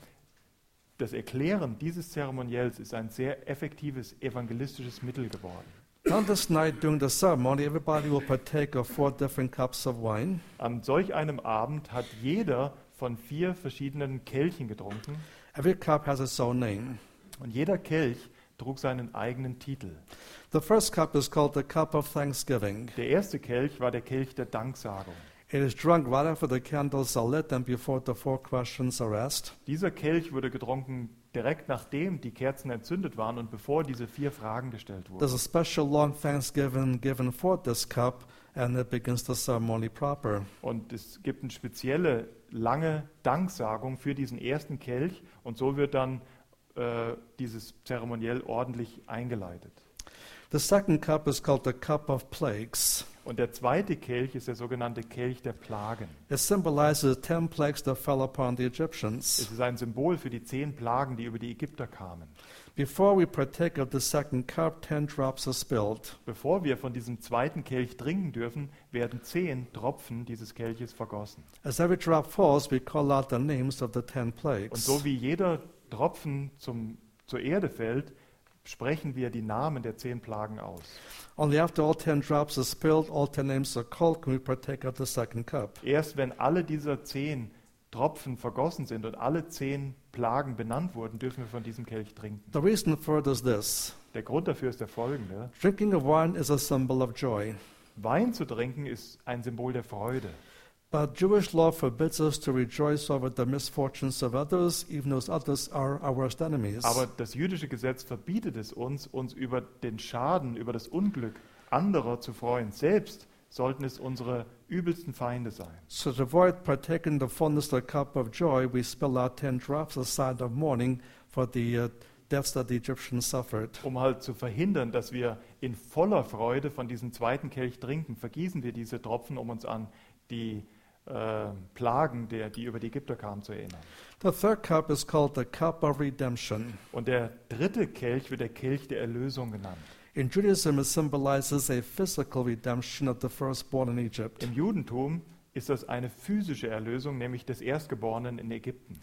das Erklären dieses Zeremoniells ist ein sehr effektives evangelistisches Mittel geworden. On this night during the ceremony, everybody will partake of four different cups of wine. An solch einem Abend hat jeder von vier verschiedenen Kelchen getrunken Every cup has its own name. und jeder Kelch trug seinen eigenen Titel. The first cup is called the cup of thanksgiving. Der erste Kelch war der Kelch der Danksagung. It is drunk right after the candles are lit and before the four questions are asked. Dieser Kelch wurde getrunken direkt nachdem die Kerzen entzündet waren und bevor diese vier Fragen gestellt wurden. There's a special long thanksgiving given for this cup, and it begins the ceremony proper. Und es gibt eine spezielle lange Danksagung für diesen ersten Kelch und so wird dann äh, dieses Zeremoniell ordentlich eingeleitet. The second cup is called the cup of plagues. Und der zweite Kelch ist der sogenannte Kelch der Plagen. It symbolizes the ten plagues that fell upon the Es Egyptians. ist ein Symbol für die zehn Plagen, die über die Ägypter kamen. Before we partake of the second cup, ten drops are spilled. Bevor wir von diesem zweiten Kelch trinken dürfen, werden zehn Tropfen dieses Kelches vergossen. As every drop falls, we call out the names of the ten Und plagues. so wie jeder Tropfen zum, zur Erde fällt, sprechen wir die Namen der zehn Plagen aus. Only after all ten drops are spilled, all ten names are called, can we partake of the second cup. Erst wenn alle dieser zehn Tropfen vergossen sind und alle zehn Plagen benannt wurden, dürfen wir von diesem Kelch trinken. The reason for it is this. Der Grund dafür ist der folgende. Drinking of wine is a symbol of joy. Wein zu trinken ist ein Symbol der Freude. But Jewish law forbids us to rejoice over the misfortunes of others, even those others are our worst enemies. Aber das jüdische Gesetz verbietet es uns, uns über den Schaden, über das Unglück anderer zu freuen. Selbst sollten es unsere übelsten Feinde sein. So to avoid partaking the fullness of the cup of joy, we spill out ten drops a sign of mourning for the uh, deaths that the Egyptians suffered. Um halt zu verhindern, dass wir in voller Freude von diesem zweiten Kelch trinken, vergießen wir diese Tropfen, um uns an die äh, Plagen, der, die über die Ägypter kamen, zu erinnern. The third cup is called the cup of redemption. Und der dritte Kelch wird der Kelch der Erlösung genannt. In Judaism, it symbolizes a physical redemption of the firstborn in Egypt. Im Judentum ist das eine physische Erlösung, nämlich des Erstgeborenen in Ägypten.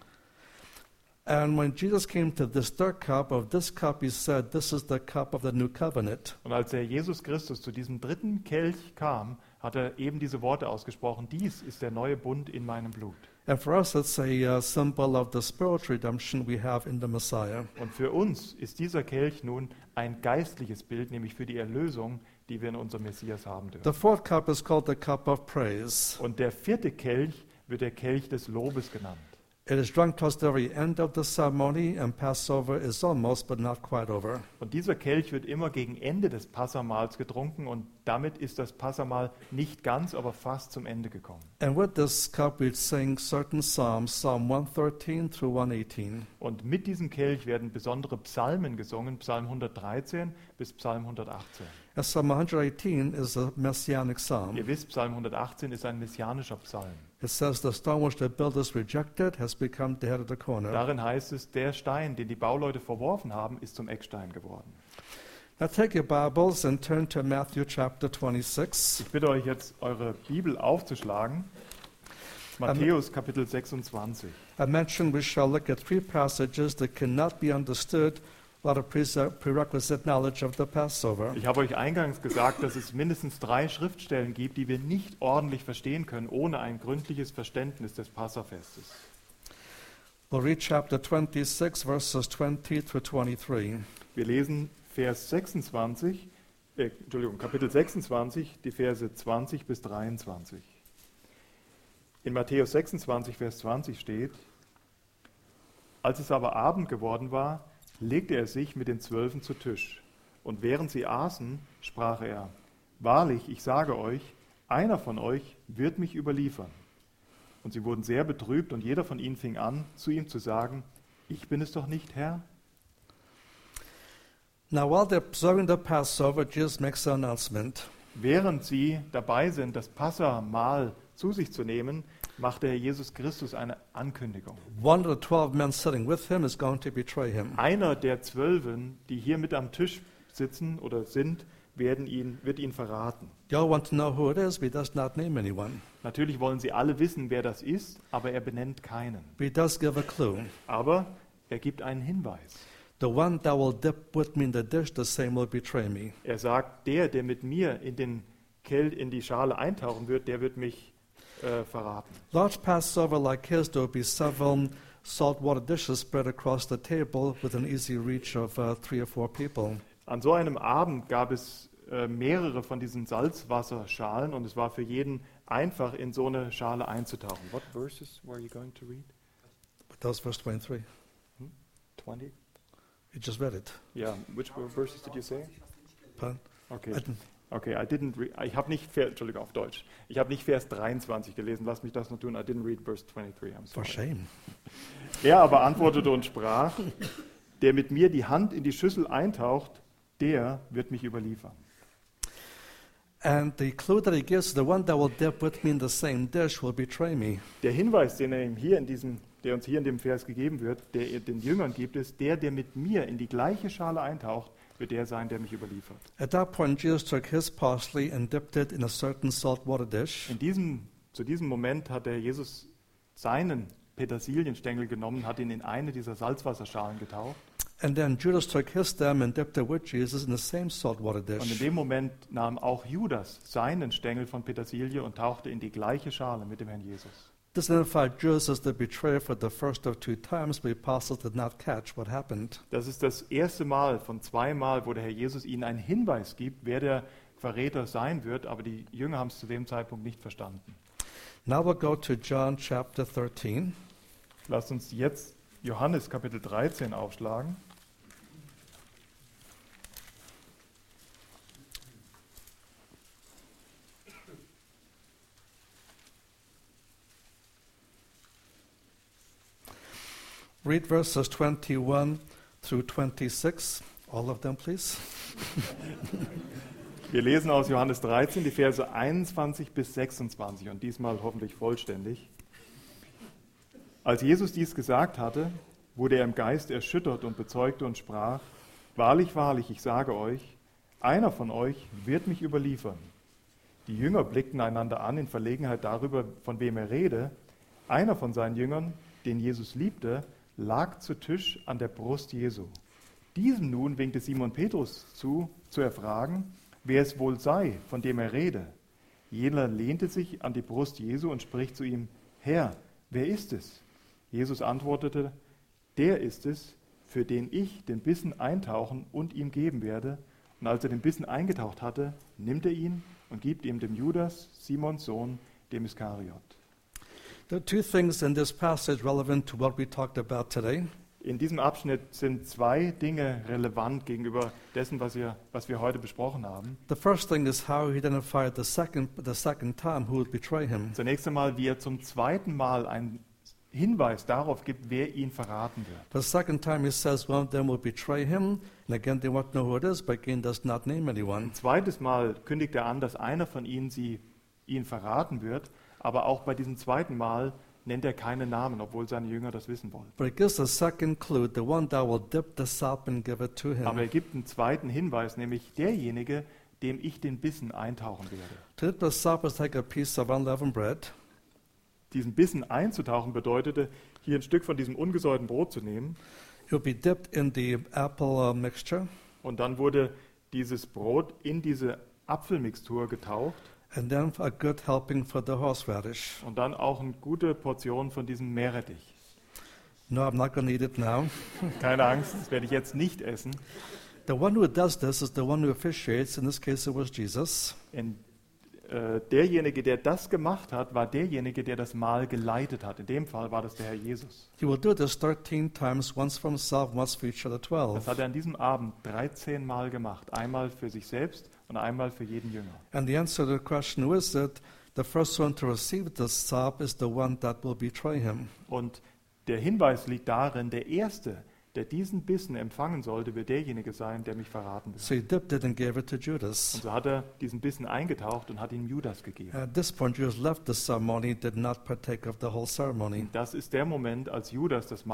And when Jesus came to this third cup, of this cup he said, this is the cup of the new covenant. Und als der Jesus Christus zu diesem dritten Kelch kam, hat er eben diese Worte ausgesprochen: Dies ist der neue Bund in meinem Blut. And for us, it's a uh, symbol of the spiritual redemption we have in the Messiah. Und für uns ist dieser Kelch nun ein geistliches Bild, nämlich für die Erlösung, die wir in unserem Messias haben dürfen. The fourth cup is called the cup of praise. Und der vierte Kelch wird der Kelch des Lobes genannt. It is drunk towards the very end of the ceremony, and Passover is almost but not quite over. Und dieser Kelch wird immer gegen Ende des Passamahls getrunken und damit ist das Passamahl nicht ganz, aber fast zum Ende gekommen. And with this cup we sing certain psalms, Psalm one thirteen through one eighteen. Und mit diesem Kelch werden besondere Psalmen gesungen, Psalm hundertdreizehn bis Psalm hundertachtzehn. And Psalm one eighteen is a messianic psalm. Ihr wisst, Psalm hundertachtzehn ist ein messianischer Psalm. It says, the stone which the builders rejected has become the head of the corner. Darin heißt es, der Stein, den die Bauleute verworfen haben, ist zum Eckstein geworden. Now take your Bibles and turn to Matthew chapter twenty-six. Ich bitte euch jetzt, eure Bibel aufzuschlagen. Matthäus Kapitel sechsundzwanzig. I mentioned we shall look at three passages that cannot be understood without a pre- prerequisite knowledge of the Passover. Ich habe euch eingangs gesagt, dass es mindestens drei Schriftstellen gibt, die wir nicht ordentlich verstehen können, ohne ein gründliches Verständnis des Passafestes. We'll read chapter twenty-six, verses twenty through twenty-three. Wir lesen Vers sechsundzwanzig, äh, Entschuldigung, Kapitel sechsundzwanzig, die Verse zwanzig bis dreiundzwanzig. In Matthäus sechsundzwanzig, Vers zwanzig steht: Als es aber Abend geworden war, legte er sich mit den Zwölfen zu Tisch. Und während sie aßen, sprach er: Wahrlich, ich sage euch, einer von euch wird mich überliefern. Und sie wurden sehr betrübt, und jeder von ihnen fing an, zu ihm zu sagen: Ich bin es doch nicht, Herr. Now, while they're observing the Passover, Jesus makes an announcement. Während sie dabei sind, das Passamahl zu sich zu nehmen, macht der Herr Jesus Christus eine Ankündigung. One of the twelve men sitting with him is going to betray him. Einer der Zwölfen, die hier mit am Tisch sitzen oder sind, werden ihn, wird ihn verraten. They all want to know who it is, but he does not name anyone. Natürlich wollen sie alle wissen, wer das ist, aber er benennt keinen. But he does give a clue. Aber er gibt einen Hinweis. The one that will dip with me in the dish, the same will betray me. Er sagt, der, der mit mir in den Kelch, in die Schale eintauchen wird, der wird mich äh, verraten. Large Passover like his, there will be several saltwater dishes spread across the table with an easy reach of uh, three or four people. An so einem Abend gab es äh, mehrere von diesen Salzwasserschalen und es war für jeden einfach, in so eine Schale einzutauchen. What verses were you going to read? That was verse twenty-three. twenty? You just read it. Yeah, which verses did you say? Pardon? Okay. I didn't- Okay, I didn't re- ich habe nicht, Vers, Entschuldigung, auf Deutsch. Ich habe nicht Vers dreiundzwanzig gelesen, lass mich das noch tun. I didn't read verse twenty-three, I'm For sorry. shame. Er aber antwortete und sprach, der mit mir die Hand in die Schüssel eintaucht, der wird mich überliefern. And the clue that he gives, the one that will dip with me in the same dish will betray me. Der Hinweis, den er ihm hier in diesem, der uns hier in dem Vers gegeben wird, der er den Jüngern gibt, ist, der, der mit mir in die gleiche Schale eintaucht, wird der sein, der mich überliefert. At that point, Jesus took his parsley and dipped it in a certain saltwater dish. In diesem, zu diesem Moment hat der Jesus seinen Petersilienstängel genommen, hat ihn in eine dieser Salzwasserschalen getaucht. And then Judas took his stem and dipped it with Jesus in the same saltwater Und in dish. dem Moment nahm auch Judas seinen Stängel von Petersilie und tauchte in die gleiche Schale mit dem Herrn Jesus. This identified Judas as the betrayer for the first of two times, but the apostles did not catch what happened. Das ist das erste Mal von zweimal, wo der Herr Jesus ihnen einen Hinweis gibt, wer der Verräter sein wird, aber die Jünger haben es zu dem Zeitpunkt nicht verstanden. Now we'll go to John chapter thirteen. Lasst uns jetzt Johannes Kapitel dreizehn aufschlagen. Read verses twenty-one through twenty-six. All of them, please. Wir lesen aus Johannes dreizehn die Verse einundzwanzig bis sechsundzwanzig und diesmal hoffentlich vollständig. Als Jesus dies gesagt hatte, wurde er im Geist erschüttert und bezeugte und sprach, wahrlich, wahrlich, ich sage euch, einer von euch wird mich überliefern. Die Jünger blickten einander an in Verlegenheit darüber, von wem er rede. Einer von seinen Jüngern, den Jesus liebte, lag zu Tisch an der Brust Jesu. Diesem nun winkte Simon Petrus zu, zu erfragen, wer es wohl sei, von dem er rede. Jener lehnte sich an die Brust Jesu und spricht zu ihm, Herr, wer ist es? Jesus antwortete, der ist es, für den ich den Bissen eintauchen und ihm geben werde. Und als er den Bissen eingetaucht hatte, nimmt er ihn und gibt ihm dem Judas, Simons Sohn, dem Iskariot. There are two things in this passage relevant to what we talked about today. In diesem Abschnitt sind zwei Dinge relevant gegenüber dessen, was wir, was wir heute besprochen haben. The first thing is how he identified the second, the second time who would betray him. Zunächst einmal, wie er zum zweiten Mal einen Hinweis darauf gibt, wer ihn verraten wird. The second time he says one of them will betray him, and again they want to know who it is, but again does not name anyone. Ein zweites Mal kündigt er an, dass einer von ihnen sie, ihn verraten wird, aber auch bei diesem zweiten Mal nennt er keine Namen, obwohl seine Jünger das wissen wollen. But it gives a second clue, the one that will dip the sop and give it to Aber er him. gibt einen zweiten Hinweis, nämlich derjenige, dem ich den Bissen eintauchen werde. To dip the sop is like a piece of unleavened bread, Diesen Bissen einzutauchen bedeutete, hier ein Stück von diesem ungesäuerten Brot zu nehmen it will be dipped in the apple uh, mixture, und dann wurde dieses Brot in diese Apfelmixtur getaucht and then a good helping for the horseradish. und dann auch eine gute Portion von diesem Meerrettich. No, I'm not going to eat it now. Keine Angst, das werde ich jetzt nicht essen. The one who does this is the one who officiates. In this case, it was Jesus. In, äh, derjenige, der das gemacht hat, war derjenige, der das Mahl geleitet hat. In dem Fall war das der Herr Jesus. He will do this thirteen times, once for himself, once for each of the Das twelve. hat er an diesem Abend dreizehn Mal gemacht. Einmal für sich selbst und einmal für jeden Jünger. And the answer to the question who is it, the first one to receive the sop is the one that will betray him. Und der Hinweis liegt darin, der Erste, der diesen Bissen empfangen sollte, wird derjenige sein, der mich verraten wird. So he dipped it and gave it to Und Judas. so hat er diesen Bissen eingetaucht und hat ihn Judas gegeben. At this point, Judas left the ceremony, did not partake of the whole ceremony. Das ist der Moment, als Judas das Mahl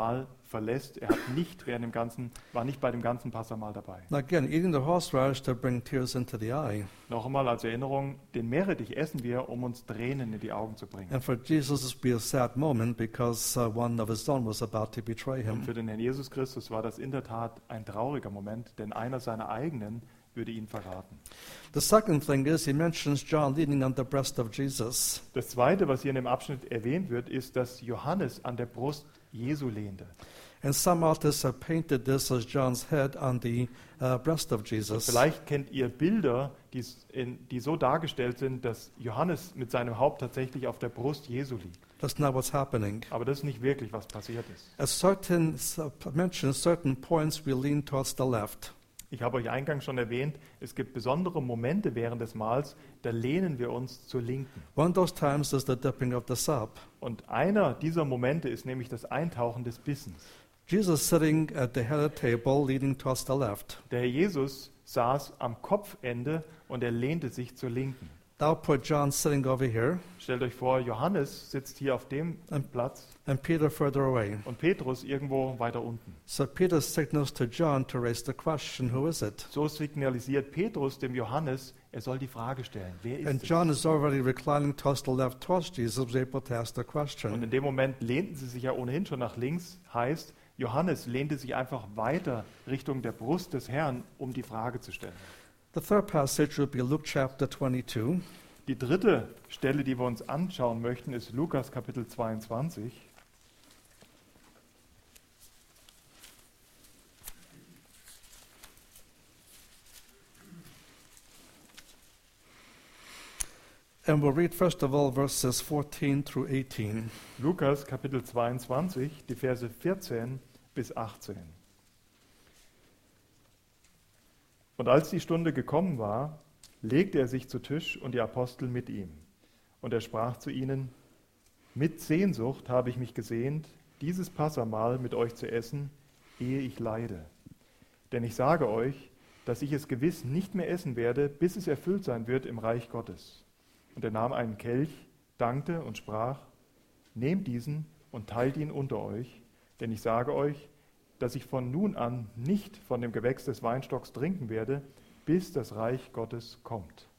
verlässt. Er hat nicht während dem ganzen, war nicht bei dem ganzen Passamahl dabei. Now again, eating the horseradish to bring tears into the eye. Noch einmal als Erinnerung, den Meerrettich essen wir, um uns Tränen in die Augen zu bringen. And for Jesus, this would be a sad moment because uh, one of his own was about to betray Und him. für den Herrn Jesus Christus war das in der Tat ein trauriger Moment, denn einer seiner eigenen würde ihn verraten. The second thing is he mentions John leaning on the breast of Jesus. Das Zweite, was hier in dem Abschnitt erwähnt wird, ist, dass Johannes an der Brust Jesu lehnte. And some authors have painted this as John's head on the uh, breast of Jesus. Vielleicht kennt ihr Bilder, die, in, die so dargestellt sind, dass Johannes mit seinem Haupt tatsächlich auf der Brust Jesu liegt. That's not what's happening. Aber das ist nicht wirklich, was passiert ist. As certain uh, mentioned certain points, we lean towards the left. Ich habe euch eingangs schon erwähnt, es gibt besondere Momente während des Mahls, da lehnen wir uns zur Linken. One of those times is the dipping of the sop. Und einer dieser Momente ist nämlich das Eintauchen des Bissens. Jesus sitting at the head of the table, leaning towards the left. Der Herr Jesus saß am Kopfende und er lehnte sich zur Linken. Now put John sitting over here, Stellt euch vor, Johannes sitzt hier auf dem Platz and Peter further away. und Petrus irgendwo weiter unten. So Peter signals to John to raise the question, who is it? So signalisiert Petrus dem Johannes, er soll die Frage stellen, wer And ist es? John is already reclining towards the left towards Jesus, was able to ask the Und question. in dem Moment lehnten sie sich ja ohnehin schon nach links, heißt, Johannes lehnte sich einfach weiter Richtung der Brust des Herrn, um die Frage zu stellen. The third passage will be Luke chapter twenty-two. Die dritte Stelle, die wir uns anschauen möchten, ist Lukas Kapitel zweiundzwanzig. And we'll read first of all verses fourteen through eighteen. Lukas Kapitel zweiundzwanzig, die Verse vierzehn bis achtzehn. Und als die Stunde gekommen war, legte er sich zu Tisch und die Apostel mit ihm. Und er sprach zu ihnen: Mit Sehnsucht habe ich mich gesehnt, dieses Passamahl mit euch zu essen, ehe ich leide. Denn ich sage euch, dass ich es gewiss nicht mehr essen werde, bis es erfüllt sein wird im Reich Gottes. Und er nahm einen Kelch, dankte und sprach: Nehmt diesen und teilt ihn unter euch, denn ich sage euch, dass ich von nun an nicht von dem Gewächs des Weinstocks trinken werde, bis das Reich Gottes kommt.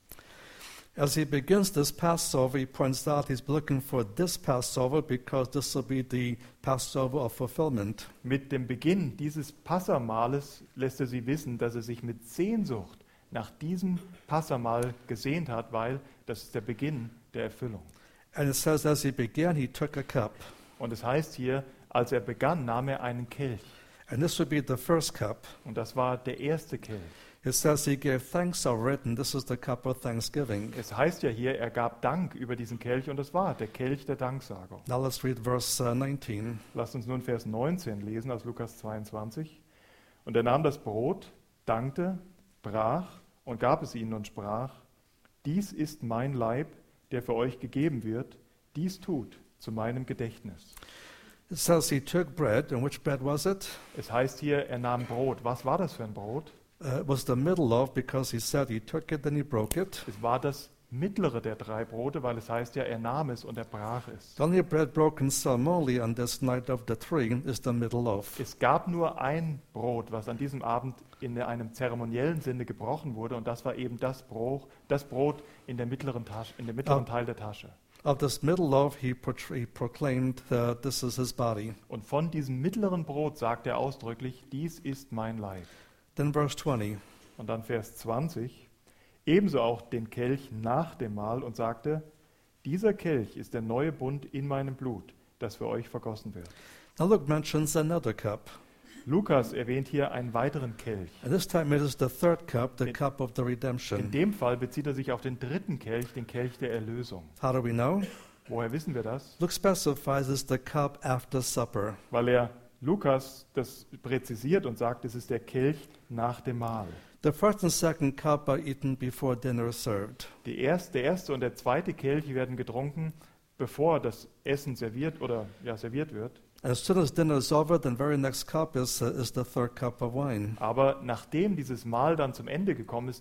As he begins this Passover, he points out he's looking for this Passover because this will be the Passover of fulfillment. Mit dem Beginn dieses Passamahles lässt er sie wissen, dass er sich mit Sehnsucht nach diesem Passamahl gesehnt hat, weil das ist der Beginn der Erfüllung. And it says, as he began, he took a cup. Und es heißt hier, als er begann, nahm er einen Kelch. And this would be the first cup. Und das war der erste Kelch. It says he gave thanks over it, and this is the cup of thanksgiving. Es heißt ja hier, er gab Dank über diesen Kelch und das war der Kelch der Danksagung. Now let's read verse uh, nineteen. Lasst uns nun Vers neunzehn lesen aus Lukas zweiundzwanzig. Und er nahm das Brot, dankte, brach und gab es ihnen und sprach: Dies ist mein Leib, der für euch gegeben wird. Dies tut zu meinem Gedächtnis. It says he took bread, and which bread was it? Es heißt hier, er nahm Brot. Was war das für ein Brot? Uh, it was the middle loaf because he said he took it, then he broke it. Es war das mittlere der drei Brote, weil es heißt ja, er nahm es und er brach es. The only bread broken ceremonially on this night of the three is the middle loaf. Es gab nur ein Brot, was an diesem Abend in einem zeremoniellen Sinne gebrochen wurde, und das war eben das Brot, das Brot in der mittleren Tasche, in dem mittleren Ah. Teil der Tasche. Of this middle loaf, he, portray- he proclaimed that this is his body. Und von diesem mittleren Brot sagt er ausdrücklich: Dies ist mein Leib. Then verse twenty. Und dann Vers zwanzig: Ebenso auch den Kelch nach dem Mahl und sagte: Dieser Kelch ist der neue Bund in meinem Blut, das für euch vergossen wird. Now Luke mentions another cup. Lukas erwähnt hier einen weiteren Kelch. And this time it is the third cup, the In- cup of the In redemption. dem Fall bezieht er sich auf den dritten Kelch, den Kelch der Erlösung. How do we know? Woher wissen wir das? Luke specifies it's the cup after supper. Weil er Lukas das präzisiert und sagt, es ist der Kelch nach dem Mahl. The first and second cup are eaten before dinner is served. Die erste, der erste und der zweite Kelch werden getrunken, bevor das Essen serviert oder ja, serviert wird. As soon as dinner is over, the very next cup is, uh, is the third cup of wine. Aber nachdem dieses Mahl dann zum Ende gekommen ist, der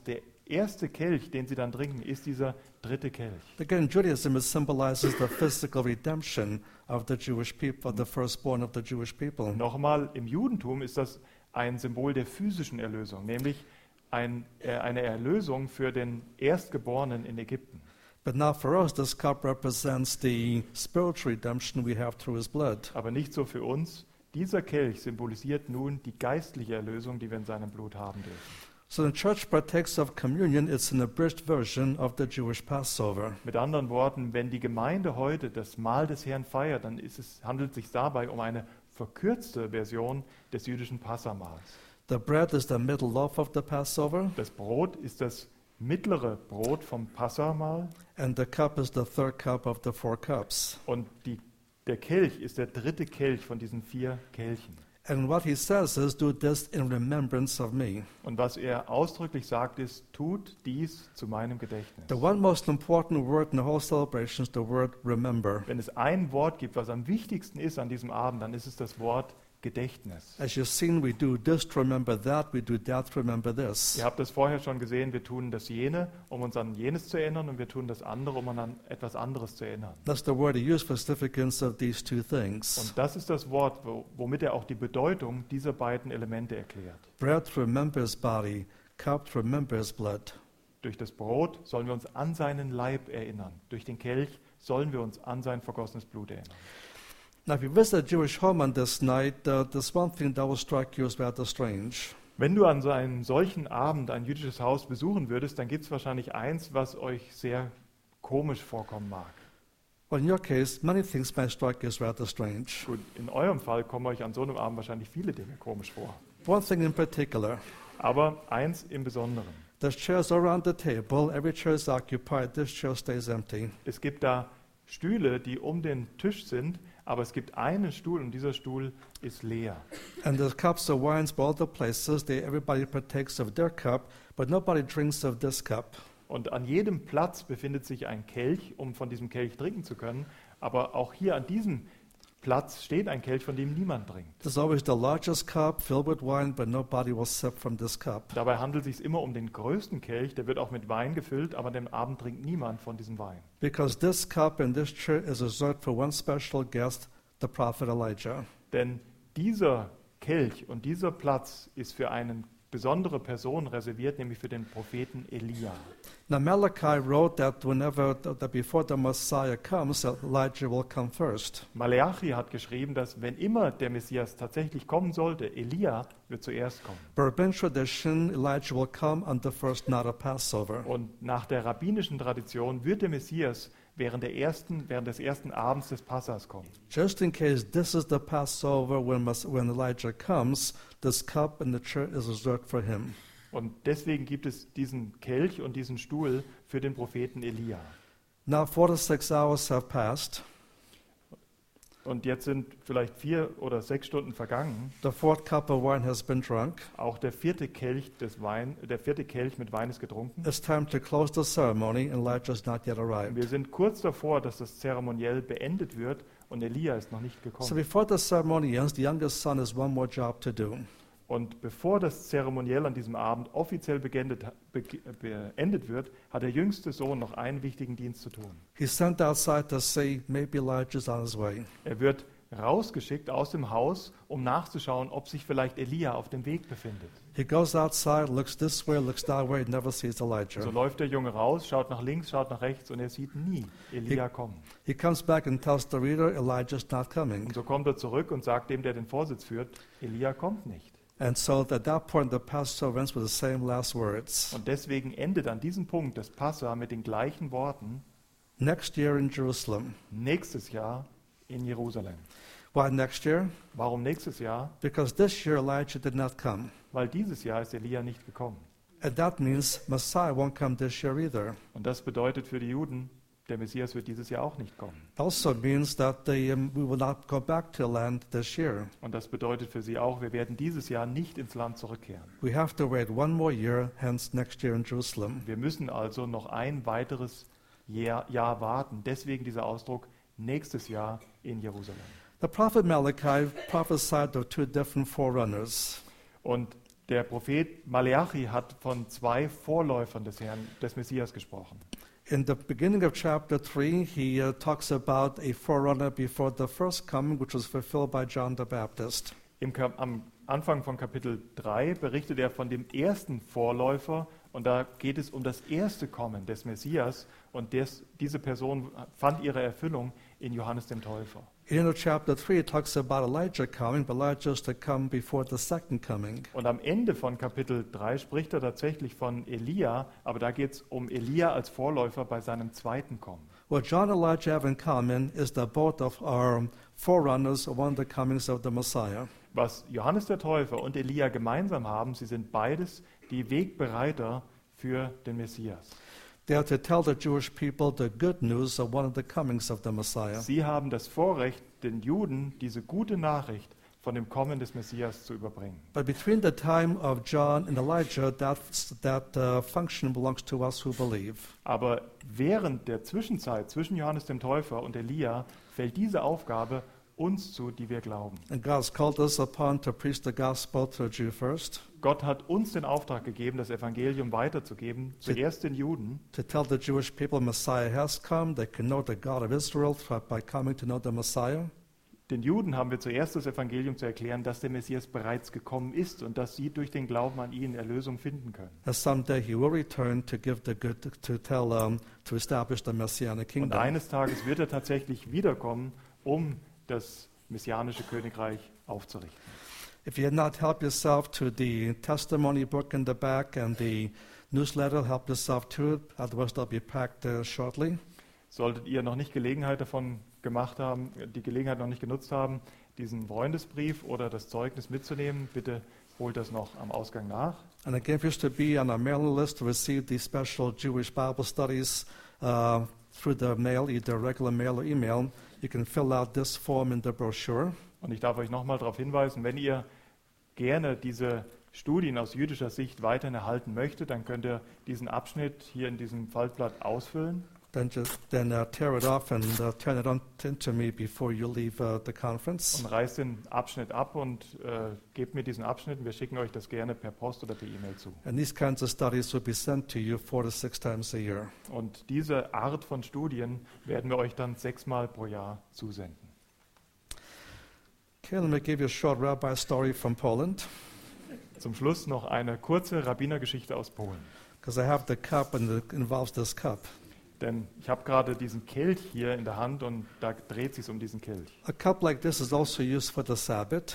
erste Kelch, den sie dann trinken, ist dieser dritte Kelch. Again, Judaism it symbolizes the physical redemption of the Jewish people, of the firstborn of the Jewish people. Nochmal, im Judentum ist das ein Symbol der physischen Erlösung, nämlich ein, äh, eine Erlösung für den Erstgeborenen in Ägypten. But now for us, this cup represents the spiritual redemption we have through his blood. Aber nicht so für uns. Dieser Kelch symbolisiert nun die geistliche Erlösung, die wir in seinem Blut haben dürfen. So the church partakes of communion. It's an abridged version of the Jewish Passover. Mit anderen Worten, wenn die Gemeinde heute das Mahl des Herrn feiert, dann ist es, handelt es sich dabei um eine verkürzte Version des jüdischen Passamahls. The bread is the middle loaf of the Passover, Das Brot ist das mittlere Brot vom Passamahl and the cup is the third cup of the four cups. und die, der Kelch ist der dritte Kelch von diesen vier Kelchen. And what he says is, do this in remembrance of me. Und was er ausdrücklich sagt, ist, tut dies zu meinem Gedächtnis. The one most important word in the whole celebration is the word remember. Wenn es ein Wort gibt, was am wichtigsten ist an diesem Abend, dann ist es das Wort Gedächtnis. As you've seen, we do this to remember that, we do that to remember this. Ihr habt das vorher schon gesehen, wir tun das jene, um uns an jenes zu erinnern, und wir tun das andere, um uns an etwas anderes zu erinnern. That's the word he used for significance of these two things. Und das ist das Wort, wo, womit er auch die Bedeutung dieser beiden Elemente erklärt. Bread to remember his body, cup to remember his blood. Durch das Brot sollen wir uns an seinen Leib erinnern. Durch den Kelch sollen wir uns an sein vergossenes Blut erinnern. Now, if you visit a Jewish home on this night, uh, there's one thing that will strike you as rather strange. Wenn du an so einem solchen Abend ein jüdisches Haus besuchen würdest, dann gibt es wahrscheinlich eins, was euch sehr komisch vorkommen mag. Well, in your case, many things might strike you as rather strange. Gut, in eurem Fall kommen euch an so einem Abend wahrscheinlich viele Dinge komisch vor. One thing in particular, Aber eins im Besonderen. there's chairs around the table. Every chair is occupied. This chair stays empty. Es gibt da Stühle, die um den Tisch sind, aber es gibt einen Stuhl und dieser Stuhl ist leer. And there's cups of wines by all the places. They, everybody partakes of their cup, but nobody drinks of this cup. Und an jedem Platz befindet sich ein Kelch, um von diesem Kelch trinken zu können. Aber auch hier an diesem Platz steht ein Kelch, von dem niemand trinkt. There's always the largest cup filled with wine, but nobody will sip from this cup. Dabei handelt es sich immer um den größten Kelch, der wird auch mit Wein gefüllt, aber an dem Abend trinkt niemand von diesem Wein. Because this cup and this chair is reserved for one special guest, the prophet Elijah. Denn dieser Kelch und dieser Platz ist für eine besondere Person reserviert, nämlich für den Propheten Elia. Now Malachi wrote that whenever, that before the Messiah comes, Elijah will come first. Maleachi hat geschrieben, dass wenn immer der Messias tatsächlich kommen sollte, Elia wird zuerst kommen. By rabbinic tradition, Elijah will come on the first night of Passover. Und nach der rabbinischen Tradition wird der Messias während, der ersten, während des ersten Abends des Passas kommen. Just in case this is the Passover when, Mas- when Elijah comes, this cup and the chair is reserved for him. Und deswegen gibt es diesen Kelch und diesen Stuhl für den Propheten Elia. Now four to six hours have passed. Und jetzt sind vielleicht vier oder sechs Stunden vergangen. The fourth cup of wine has been drunk. Auch der vierte Kelch des Wein, der vierte Kelch mit Wein ist getrunken. It's time to close the ceremony, and Elijah has not yet Wir arrived. sind kurz davor, dass das Zeremoniell beendet wird und Elia ist noch nicht So gekommen. before the ceremony ends, the youngest son has one more job to do. Und bevor das Zeremoniell an diesem Abend offiziell beendet, be, beendet wird, hat der jüngste Sohn noch einen wichtigen Dienst zu tun. He's sent outside to say, maybe Elijah's on his way. Er wird rausgeschickt aus dem Haus, um nachzuschauen, ob sich vielleicht Elia auf dem Weg befindet. He goes outside, looks this way, looks that way, never sees So Elijah. läuft der Junge raus, schaut nach links, schaut nach rechts und er sieht nie Elia kommen. He comes back and tells the reader, Elijah's not coming. Und so kommt er zurück und sagt dem, der den Vorsitz führt, Elia kommt nicht. And so at that point, the Passover ends with the same last words. Und deswegen endet an diesem Punkt das Passa mit den gleichen Worten, Next year in Jerusalem. nächstes Jahr in Jerusalem. Why next year? Warum nächstes Jahr? Because this year Elijah did not come. Weil dieses Jahr ist Elia nicht gekommen. And that means Messiah won't come this year either. Und das bedeutet für die Juden, der Messias wird dieses Jahr auch nicht kommen. Also means that they, um, we will not go back to the land this year. Und das bedeutet für sie auch, wir werden dieses Jahr nicht ins Land zurückkehren. We have to wait one more year, hence next year in Jerusalem. Wir müssen also noch ein weiteres Jahr, Jahr warten. Deswegen dieser Ausdruck, nächstes Jahr in Jerusalem. The prophet Malachi prophesied of two different forerunners. Und Der Prophet Maleachi hat von zwei Vorläufern des Herrn, des Messias gesprochen. In the beginning of chapter three, he uh, talks about a forerunner before the first coming, which was fulfilled by John the Baptist. Im, am Anfang von Kapitel drei berichtet er von dem ersten Vorläufer und da geht es um das erste Kommen des Messias und des, diese Person fand ihre Erfüllung in Johannes dem Täufer. In chapter three, it talks about Elijah coming, but Elijah is to come before the second coming. Und am Ende von Kapitel drei spricht er tatsächlich von Elia, aber da geht es um Elia als Vorläufer bei seinem zweiten Kommen. What John and Elijah have in common is that both of our forerunners of one of the comings of the Messiah. Was Johannes der Täufer und Elia gemeinsam haben, sie sind beides die Wegbereiter für den Messias. They are to tell the Jewish people the good news of one of the comings of the Messiah. Sie haben das Vorrecht, den Juden diese gute Nachricht von dem Kommen des Messias zu überbringen. But between the time of John and Elijah, that, that uh, function belongs to us who believe. Aber während der Zwischenzeit zwischen Johannes dem Täufer und Elia fällt diese Aufgabe uns zu, die wir glauben. And God has called us upon to preach the gospel to a Jew first, Gott hat uns den Auftrag gegeben, das Evangelium weiterzugeben, zuerst den Juden, to tell the Jewish people Messiah has come. They can know the God of Israel by coming to know the Messiah. Den Juden haben wir zuerst das Evangelium zu erklären, dass der Messias bereits gekommen ist und dass sie durch den Glauben an ihn Erlösung finden können. And someday he will return to give the good, to tell, um, to establish the Messianic Und kingdom. eines Tages wird er tatsächlich wiederkommen, um das messianische Königreich aufzurichten. If you had not helped yourself to the testimony book in the back and the newsletter, help yourself to it. Otherwise, they'll be packed uh, shortly. Solltet ihr noch nicht Gelegenheit davon gemacht haben, die Gelegenheit noch nicht genutzt haben, diesen Freundesbrief oder das Zeugnis mitzunehmen, bitte holt das noch am Ausgang nach. And again, if you wish to be on our mailing list to receive these special Jewish Bible studies uh, through the mail, either regular mail or email, you can fill out this form in the brochure. Und ich darf euch nochmal darauf hinweisen, wenn ihr gerne diese Studien aus jüdischer Sicht weiterhin erhalten möchtet, dann könnt ihr diesen Abschnitt hier in diesem Faltblatt ausfüllen. Then just then uh, tear it off and uh, turn it on to me before you leave uh, the conference. Und reißt den Abschnitt ab und äh, gebt mir diesen Abschnitt. Wir schicken euch das gerne per Post oder per E-Mail zu. And these kinds of studies will be sent to you four to six times a year. Und diese Art von Studien werden wir euch dann sechsmal pro Jahr zusenden. Okay, let me give you a short rabbi story from Poland, Zum Schluss noch eine kurze Rabbinergeschichte aus Polen. because I have the cup and it involves this cup. Denn ich habe gerade diesen Kelch hier in der Hand und da dreht sich um diesen Kelch. A cup like this is also used for the Sabbath.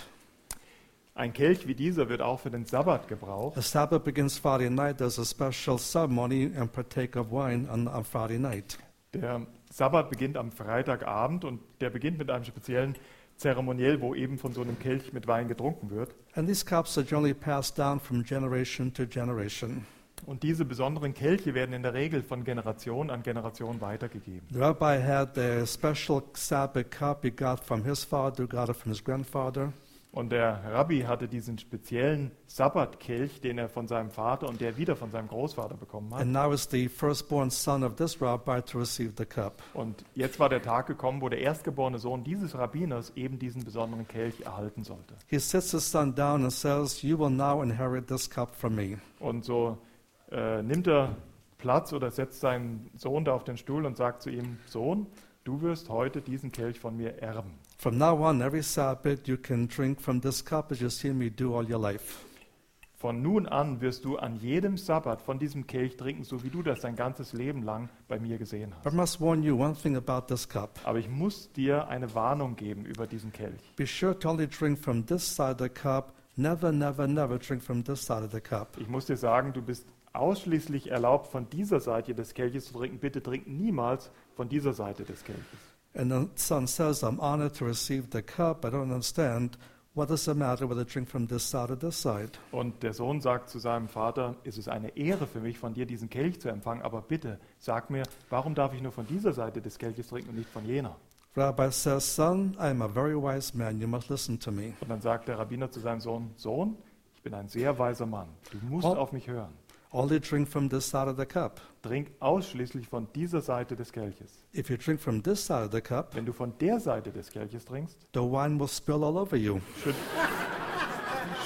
Ein Kelch wie dieser wird auch für den Sabbat gebraucht. The Sabbath begins Friday night. There's a special ceremony and partake of wine on, on Friday night. Der Sabbat beginnt am Freitagabend und der beginnt mit einem speziellen Zeremoniell, wo eben von so einem Kelch mit Wein getrunken wird. And these cups are generally passed down from generation to generation. Und diese besonderen Kelche werden in der Regel von Generation an Generation weitergegeben. The rabbi had a special Sabbath cup he got from his father, who got it from his grandfather. Und der Rabbi hatte diesen speziellen Sabbatkelch, den er von seinem Vater und der wieder von seinem Großvater bekommen hat. And now is the firstborn son of this rabbi to receive the cup. Und jetzt war der Tag gekommen, wo der erstgeborene Sohn dieses Rabbiners eben diesen besonderen Kelch erhalten sollte. He sits his son down and says, "You will now inherit this cup from me." Und so äh, nimmt er Platz oder setzt seinen Sohn da auf den Stuhl und sagt zu ihm: Sohn, du wirst heute diesen Kelch von mir erben. From now on, every Sabbath, you can drink from this cup as you've seen me do all your life. Von nun an wirst du an jedem Sabbat von diesem Kelch trinken, so wie du das dein ganzes Leben lang bei mir gesehen I hast. must warn you one thing about this cup. Aber ich muss dir eine Warnung geben über diesen Kelch. Be sure to only drink from this side of the cup. Never, never, never drink from this side of the cup. Ich muss dir sagen, du bist ausschließlich erlaubt, von dieser Seite des Kelches zu trinken. Bitte trink niemals von dieser Seite des Kelches. And the son says, "I'm honored to receive the cup. I don't understand. What does it matter whether I drink from this side or this side?" Und der Sohn sagt zu seinem Vater: Es ist eine Ehre für mich, von dir diesen Kelch zu empfangen, aber bitte sag mir, warum darf ich nur von dieser Seite des Kelches trinken und nicht von jener? Rabbi says, "Son, I am a very wise man. You must listen to me. Und dann sagt der Rabbiner zu seinem Sohn: Sohn, ich bin ein sehr weiser Mann. Du musst Oh. auf mich hören. Only drink from this side of the cup. Trink ausschließlich von dieser Seite des Kelches. If you drink from this side of the cup, Wenn du von der Seite des Kelches trinkst, the wine will spill all over you. schütt,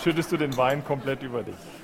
schüttest du den Wein komplett über dich.